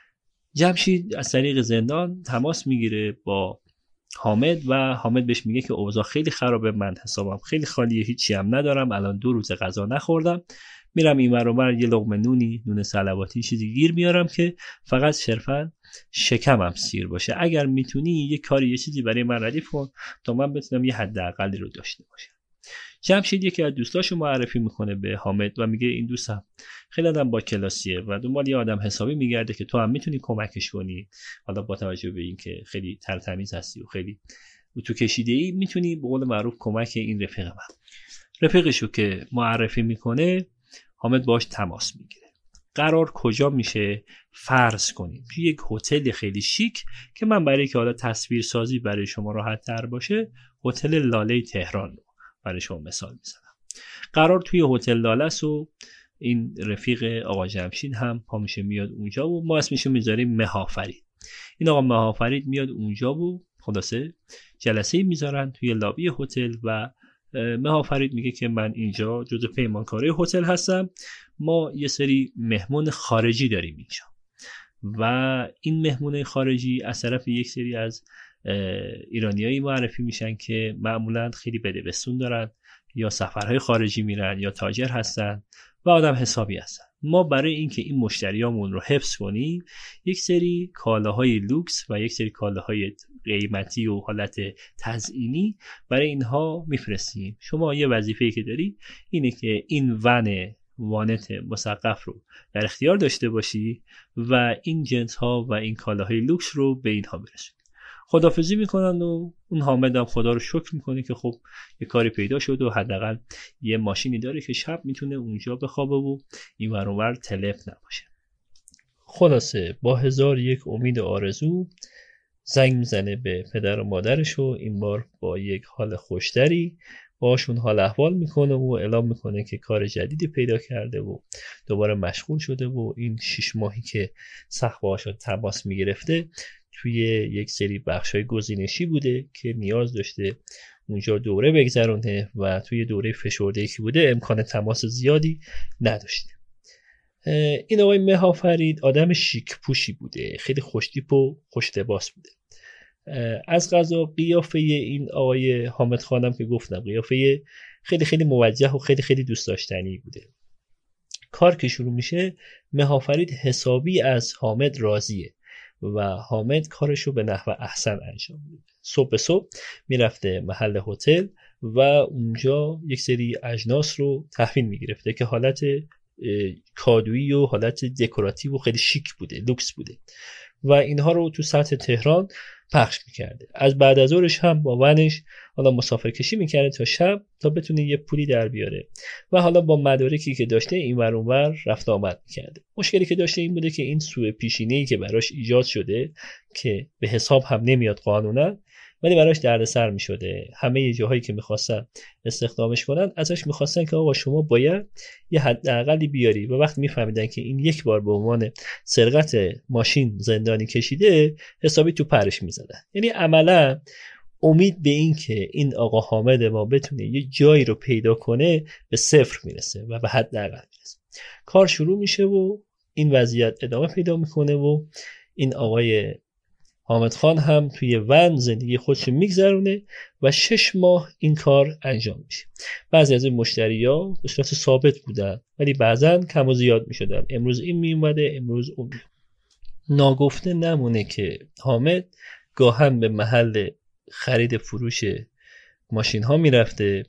جمشید از طریق زندان تماس میگیره با حامد و حامد بهش میگه که اوضاع خیلی خرابه، من حسابم خیلی خالیه، هیچی هم ندارم، الان دو روز غذا نخوردم، میرم این ور اونور یه لقمه نونی، نون صلواتی چیزی گیر میارم که فقط صرفا شکمم سیر باشه، اگر میتونی یه کاری یه چیزی برای من ردیف کن تا من بتونم یه حداقلی رو داشته باشم. جمشید یکی از دوستاشو معرفی میکنه به حامد و میگه این دوستم خیلی آدم با کلاسیه و دنبال یه آدم حسابی میگرده که تو هم میتونی کمکش کنی، حالا با توجه به این که خیلی ترتمیز هستی و خیلی تو کشیده ای، میتونی به قول معروف کمک این رفیق من. رفیقشو که معرفی میکنه حامد باش تماس میگیره. قرار کجا میشه؟ فرض کنیم توی یک هتل خیلی شیک که من برای که حالا تصویر سازی برای شما راحت تر باشه هتل لاله تهران رو برای شما مثال میزنم. قرار توی هتل لاله است و این رفیق آقا جمشید هم پا میشه میاد اونجا و ما اسمشو میذاریم مهافرید. این آقا مهافرید میاد اونجا و خلاصه جلسه میذارن توی لابی هتل و مهافرید میگه که من اینجا جزو پیمانکارای هتل هستم، ما یه سری مهمون خارجی داریم اینجا و این مهمون خارجی از طرف یک سری از ایرانیایی معرفی میشن که معمولا خیلی بدبستون دارن یا سفرهای خارجی میرن یا تاجر هستن و آدم حسابی هستن. ما برای اینکه این مشتریامون رو حفظ کنیم یک سری کالاهای لوکس و یک سری کالاهای قیمتی و حالت تزیینی برای اینها میفرستیم. شما یه وظیفه‌ای که داری اینه که این ون وانت مسقف رو در اختیار داشته باشی و این جنس ها و این کالاهای لوکس رو به اینها برسونی. خدافظی میکنن و اون حامد هم خدا رو شکر میکنه که خب یه کاری پیدا شد و حداقل یه ماشینی داره که شب میتونه اونجا بخوابه و این ور اون ور تلف نباشه. خلاصه با هزار یک امید آرزو زنگ میزنه به پدر و مادرش و این بار با یک حال خوشتری باشون حال احوال میکنه و اعلام میکنه که کار جدیدی پیدا کرده و دوباره مشغول شده و این شش ماهی که سخت باهاش تماس میگرفته توی یک سری بخشای گزینشی بوده که نیاز داشته اونجا دوره بگذرونه و توی دوره فشرده‌ای که بوده امکان تماس زیادی نداشته. این آقای مهافرید آدم شیک پوشی بوده، خیلی خوشتیپ و خوش لباس بوده. از قضا قیافه این آقای حامد خانم که گفتم قیافه خیلی خیلی موجه و خیلی خیلی دوست داشتنی بوده. کار که شروع میشه مهافرید حسابی از حامد راضیه و حامد کارشو به نحو احسن انجام میده. صبح به صبح میرفته محل هتل و اونجا یک سری اجناس رو تحویل میگرفته که حالت کادویی و حالت دکوراتیو و خیلی شیک بوده، لوکس بوده و اینها رو تو سطح تهران پخش میکرده. از بعد از ظهرش هم با ونش حالا مسافر کشی میکرده تا شب تا بتونه یه پولی در بیاره و حالا با مدارکی که داشته این ور اون ور رفت آمد میکرده. مشکلی که داشته این بوده که این سوء پیشینه‌ای که براش ایجاد شده که به حساب هم نمیاد قانونا ولی براش دردسر میشده. همه یه جاهایی که میخواستن استخدامش کنن ازش میخواستن که آقا شما باید یه حداقلی بیاری و وقتی میفهمیدن که این یک بار به عنوان سرقت ماشین زندانی کشیده حسابی تو پرش میزدن. یعنی عملا امید به این که این آقا حامد ما بتونه یه جایی رو پیدا کنه به صفر میرسه و به حداقل میرسه. کار شروع میشه و این وضعیت ادامه پیدا میکنه و این آقای حامد خان هم توی ون زندگی خودش میگذرونه و شش ماه این کار انجام میشه. بعضی از این مشتریا به صورت ثابت بودن ولی بعضا کم و زیاد میشدن. امروز این میومده امروز اون. ناگفته نمونه که حامد گاهن به محل خرید فروش ماشین ها میرفته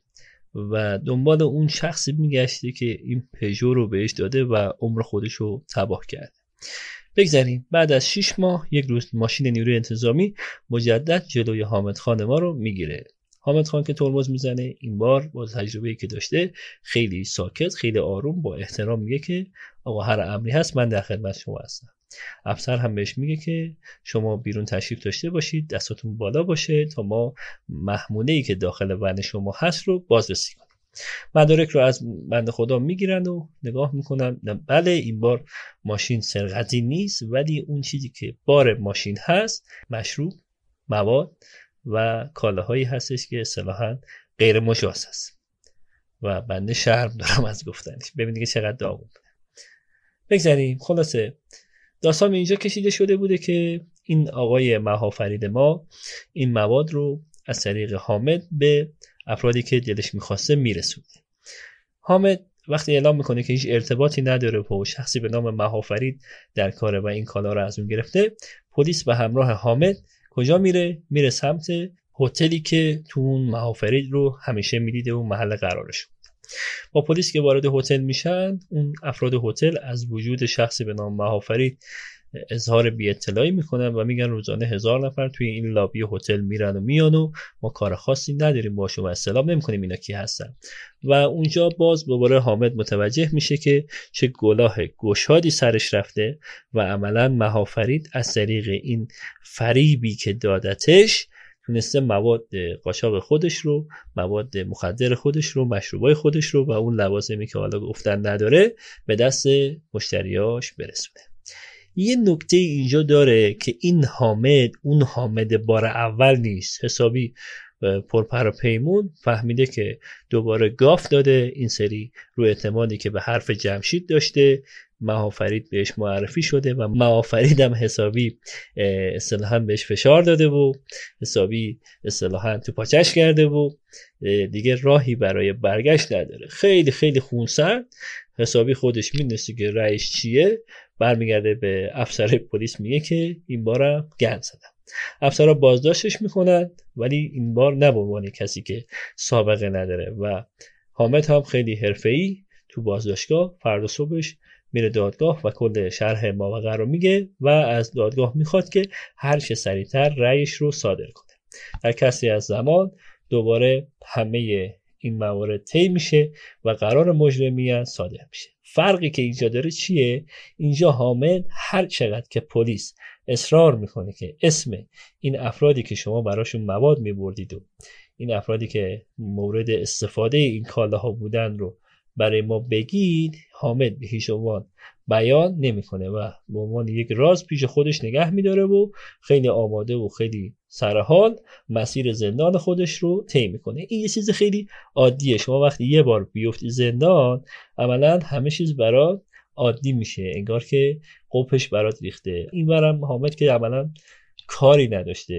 و دنبال اون شخصی میگشته که این پژو رو بهش داده و عمر خودش رو تباه کرده. بگذاریم بعد از شش ماه یک روز ماشین نیروی انتظامی مجدد جلوی حامد خان ما رو میگیره. حامد خان که ترمز میزنه این بار با تجربه‌ای که داشته خیلی ساکت خیلی آروم با احترام میگه که آقا هر امری هست من در خدمت شما هستم. افسر هم بهش میگه که شما بیرون تشریف داشته باشید دستاتون بالا باشه تا ما محموله‌ای که داخل ون شما هست رو بازرسی کنیم. مدارک رو از بنده خدا میگیرن و نگاه میکنن بله این بار ماشین سرقتی نیست ولی اون چیزی که بار ماشین هست مشروب، مواد و کالاهایی هستش که اصطلاحاً غیر مجاز هست و بنده شرم دارم از گفتنش. ببینید که چقدر داغون بوده. بگذاریم خلاصه داستان اینجا کشیده شده بوده که این آقای مهافرید ما این مواد رو از طریق حامد به افرادی که دلش میخواسته میرسونه. حامد وقتی اعلام میکنه که هیچ ارتباطی نداره با شخصی به نام مهافرید در کاره و این کالا رو از اون گرفته، پلیس به همراه حامد کجا میره؟ میره سمت هتلی که تو اون مهافرید رو همیشه میدیده و محل قرارش بود. با پلیس که وارد هتل میشن اون افراد هتل از وجود شخصی به نام مهافرید اظهار بی اطلاعی میکنن و میگن روزانه هزار نفر توی این لابی هتل میرن و میان و ما کار خاصی نداریم باشون و استلام نمیکنیم اینا کی هستن. و اونجا باز دوباره حامد متوجه میشه که چه گلاه گشادی سرش رفته و عملا مهافرید از طریق این فریبی که دادتش تونسته مواد قاچاق خودش رو، مواد مخدر خودش رو، مشروبای خودش رو و اون لوازمی که حالا گفتن نداره به دست مشتریاش برسونه. یه نکته اینجا داره که این حامد اون حامد بار اول نیست. حسابی پرپر و پیمون فهمیده که دوباره گاف داده این سری رو اعتمادی که به حرف جمشید داشته مهافرید بهش معرفی شده و مهافرید هم حسابی اصطلاحاً بهش فشار داده و حسابی اصطلاحاً تو پاچش کرده و دیگه راهی برای برگشت نداره. خیلی خیلی خونسرد حسابی خودش میدونسته که رأیش چیه، برمیگرده به افسر پلیس میگه که این بارم گند زدم. افسرها بازداشتش میکنن ولی این بار نه به عنوان کسی که سابقه نداره و حامد هم خیلی حرفه‌ای تو بازداشتگاه فردا صبحش میره دادگاه و کل شرح ماوقع رو میگه و از دادگاه میخواد که هر چه سریعتر رأیش رو صادر کنه. در کسری از زمان دوباره همه این موارد طی میشه و قرار مجرمیت صادر میشه. فرقی که اینجا داره چیه؟ اینجا حامد هر چقدر که پلیس اصرار میکنه که اسم این افرادی که شما براشون مواد میبردید و این افرادی که مورد استفاده این کالاها بودن رو برای ما بگید، حامد به هیچ عنوان بیان نمیکنه و به عنوان یک راز پیش خودش نگه میداره و خیلی آماده و خیلی سرحال مسیر زندان خودش رو طی میکنه. این یه چیز خیلی عادیه. شما وقتی یه بار بیفتی زندان عملا همه چیز برات عادی میشه، انگار که قپش برات ریخته. این برم حامد که عملا کاری نداشته،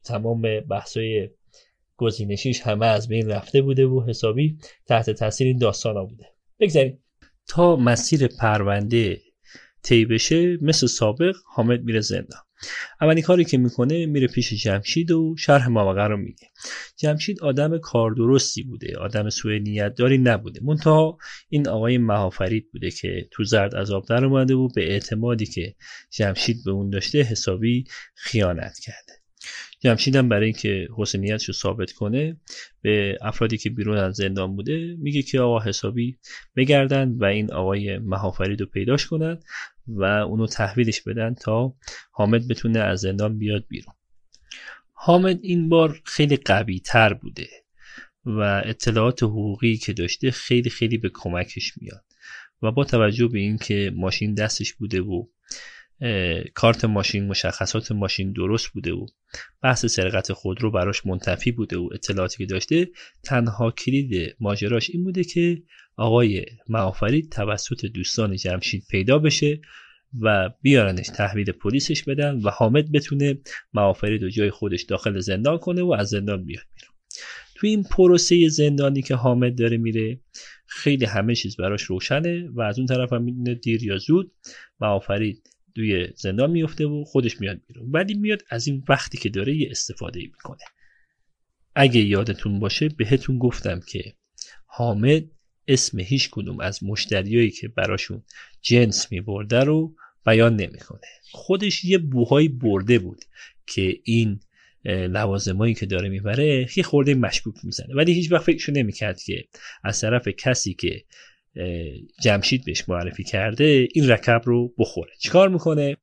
تمام بحثای گزینشیش همه از بین رفته بوده و حسابی تحت تاثیر این داستانا بوده. بگذاریم تا مسیر پرونده طی بشه، مثل سابق حامد میره زندان. اولین کاری که میکنه میره پیش جمشید و شرح ماوقع رو میگه. جمشید آدم کار درستی بوده، آدم سوء نیت داری نبوده، منتها این آقای مهافرید بوده که تو زرد عذاب در اومده و به اعتمادی که جمشید به اون داشته حسابی خیانت کرده. جمشید هم برای اینکه حسنیتش رو ثابت کنه به افرادی که بیرون از زندان بوده میگه که آقا حسابی بگردن و این آقای مهافرید رو پیداش کنن و اونو تحویلش بدن تا حامد بتونه از زندان بیاد بیرون. حامد این بار خیلی قوی تر بوده و اطلاعات حقوقی که داشته خیلی خیلی به کمکش میاد و با توجه به این که ماشین دستش بوده و کارت ماشین، مشخصات ماشین درست بوده و بحث سرقت خودرو براش منتفی بوده و اطلاعاتی که داشته، تنها کلید ماجراش این بوده که آقای مهافرید توسط دوستان جمشید پیدا بشه و بیارنش تحویل پلیسش بدن و حامد بتونه مهافرید رو جای خودش داخل زندان کنه و از زندان بیاد بیرون. تو این پروسه زندانی که حامد داره میره خیلی همه چیز براش روشنه و از اون طرف هم میدونه دیر یا زود مهافرید توی زندان میفته و خودش میاد بیرون، ولی میاد از این وقتی که داره یه استفاده میکنه. اگه یادتون باشه بهتون گفتم که حامد اسم هیچ کدوم از مشتریایی که براشون جنس میبرده رو بیان نمیکنه. خودش یه بوهایی برده بود که این لوازمایی که داره میبره یه خورده مشکوک میزنه، ولی هیچ وقت فکرشو نمیکرد که از طرف کسی که جمشید بهش معرفی کرده این رکب رو بخوره. چیکار میکنه؟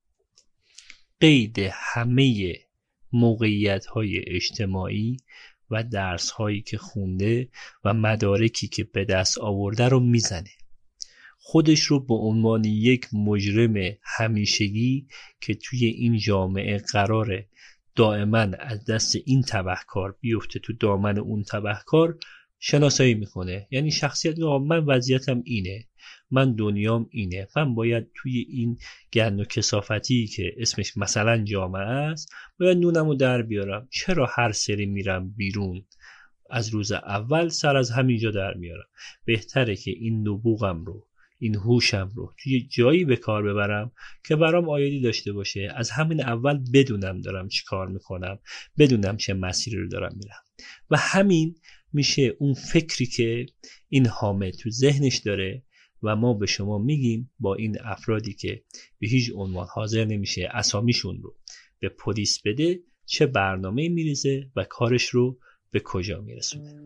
قید همه موقعیت‌های اجتماعی و درس‌هایی که خونده و مدارکی که به دست آورده رو میزنه. خودش رو به عنوان یک مجرم همیشگی که توی این جامعه قراره دائما از دست این تبهکار بیفته تو دامن اون تبهکار شناسایی میکنه. یعنی شخصیت میگه من وضعیتم اینه، من دنیام اینه، من باید توی این گند و کثافتی که اسمش مثلا جامعه است باید نونمو در بیارم. چرا هر سری میرم بیرون از روز اول سر از همینجا در میارم؟ بهتره که این نبوغم رو، این هوشم رو توی جایی به کار ببرم که برام آیدی داشته باشه. از همین اول بدونم دارم چی کار میکنم، بدونم چه مسیری رو دارم میرم. و همین میشه اون فکری که این حامد تو ذهنش داره و ما به شما میگیم با این افرادی که به هیچ عنوان حاضر نمیشه اسامیشون رو به پلیس بده چه برنامه میریزه و کارش رو به کجا میرسونه.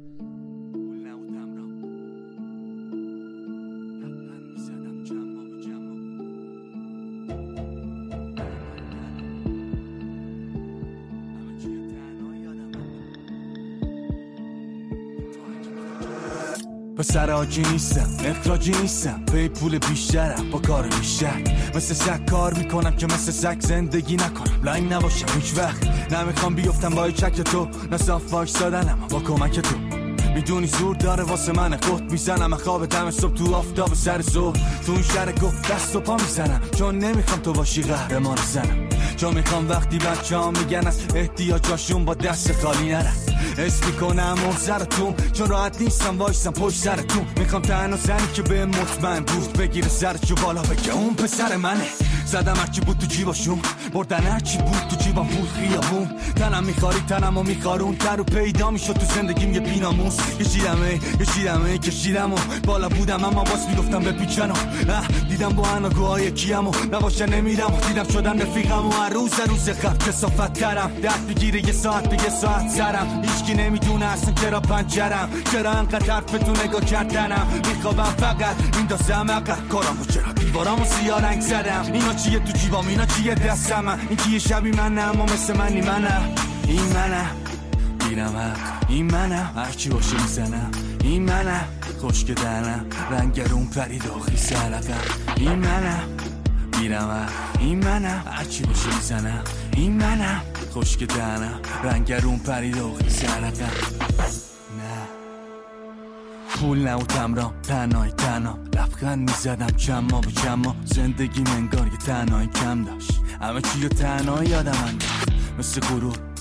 پسر آجی نیستم، اخراجی نیستم، پی پول بیشترم با کار بیشتر. مثل سگ کار میکنم که مثل سگ زندگی نکنم، لنگ نباشم هیچ وقت. نمیخوام بیفتم با چک تو، نصاف واش دادنم با کمک تو. میدونی زور داره واسه من خود میزنم خواب دم صبح تو آفتاب سر ظهر. تو این شهر گفت دست و پا میزنم چون نمیخوام تو باشی قهرمان زنم. چون میخوام وقتی بچه ها میگن از احتیاجاشون با دست خالی نرن. حس میکنم محضرتون چون راحت نیستم وایستم پشت سرتون. میخوام تنها زنی که به مطمئن بود بگیره سرشو بالا بگه اون پسر منه. زدم هرچی بود تو جیباشون، بردن هرچی بود تو جیبام بود خیابون. تنم میخاری تنم و میخارون تر و پیدا میشد تو زندگیم یه بیناموس. کشیدمه کشیدمه کشیدم و بالا بودم اما باز میگفتم بپیچن و دیدم با اناگوهای کیم و نباشه نمیرم. دیدم شدم رفیقم و هر روز روز قبل کسافت ترم. دست بگیره یه ساعت به یه ساعت سرم. هیچکی نمیدونه اصلا چرا پنجرم، چرا انقدر حرف تو نگاه کردنم. میخوابم فقط این دازم عقب کارمو چرا دیوارامو سیاه رنگ زدم. اینا چیه تو جیبام، اینا چیه دستم، این کیه شبی منم اما مثل منی منم. این منم گیرم، این منم هرچی باشه میزنم. این منم خوشک دهنم، رنگرون پرید آخی سرقم. این منم گیرم، این منم هرچی باشه میزنم. این منم خوشک دهنم، رنگرون پرید آخی سرقم. نه پول نبودم را تنهای تنها، لبخند میزدم چما به چما. زندگی منگار یه تنهایی کم داشت، همه چی رو تنهایی یادم انداخت. مثل غرور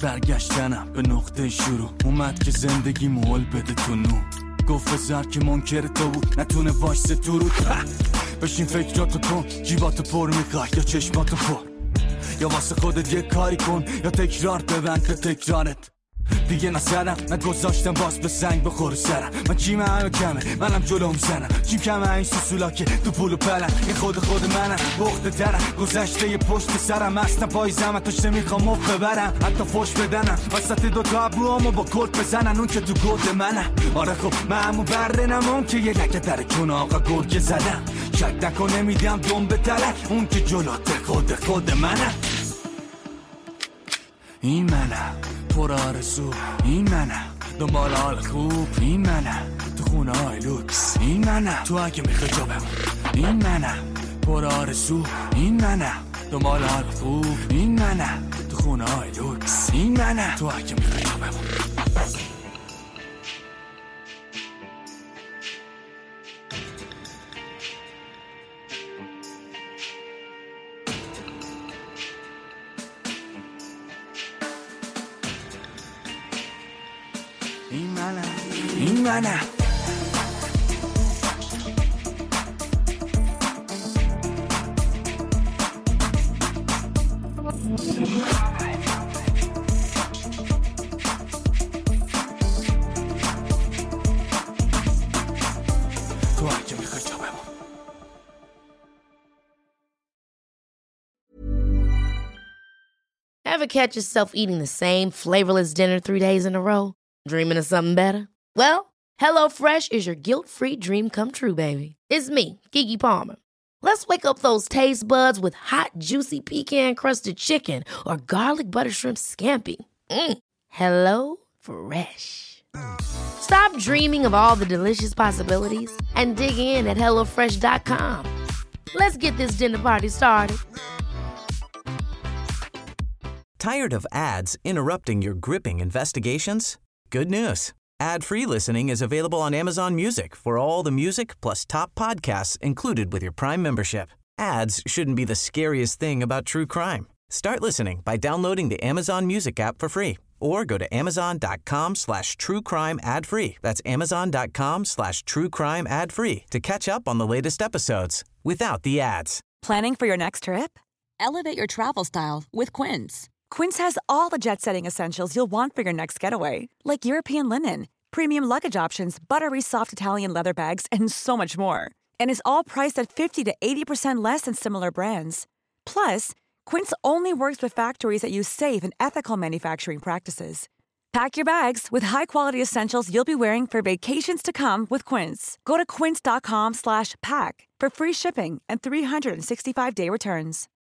برگشتنم به نقطه شروع اومد که زندگی مول بده تو نو گفت بزر که منکر تو بود نتونه وایسه تو رو بشین فکراتو کن جیباتو پر میخوای یا چشماتو پر یا واسه خودت یه کاری کن یا تکرار ببند به تکرارت دیگه نسرم نگذاشتم باز به سنگ بخور سرم من چیم همه کمه منم جلوم زنم چیم کمه این سوسولا که تو پولو پلن این خود خود منم بخت درم گذشته یه پشت سرم اصلا پای زمت تاشته میخوام مخ ببرم حتی فش بدنم وسط دوتا ابروامو با کلت بزنن اون که تو گود منم آره خب من همون بره نمون که یه لگه در کن آقا گرگه زدم شک نکن نمیدم دوم به تله اون که جلوت خود خود منم این منم پر آرزو این منم دنبال حال خوب این منم تو خونه های لوکس این منم تو اگه میخوای جا بمون این منم پر آرزو این منم دنبال حال خوب این منم تو خونه های لوکس این منم تو اگه میخوای جا بمون این منم این منم تو اگه میخوای جا بمون Ever catch yourself eating the same flavorless dinner three days in a row? Dreaming of something better? Well, HelloFresh is your guilt-free dream come true, baby. It's me, Keke Palmer. Let's wake up those taste buds with hot, juicy pecan-crusted chicken or garlic butter shrimp scampi. Mm. Hello Fresh. Stop dreaming of all the delicious possibilities and dig in at hello fresh dot com. Let's get this dinner party started. Tired of ads interrupting your gripping investigations? Good news. Ad-free listening is available on Amazon Music for all the music plus top podcasts included with your Prime membership. Ads shouldn't be the scariest thing about true crime. Start listening by downloading the Amazon Music app for free or go to amazon.com slash true crime ad free. That's amazon.com slash true crime ad free to catch up on the latest episodes without the ads. Planning for your next trip? Elevate your travel style with Quince. Quince has all the jet-setting essentials you'll want for your next getaway, like European linen, premium luggage options, buttery soft Italian leather bags, and so much more. And is all priced at fifty to eighty percent less than similar brands. Plus, Quince only works with factories that use safe and ethical manufacturing practices. Pack your bags with high-quality essentials you'll be wearing for vacations to come with Quince. Go to quince.com slash pack for free shipping and three sixty-five day returns.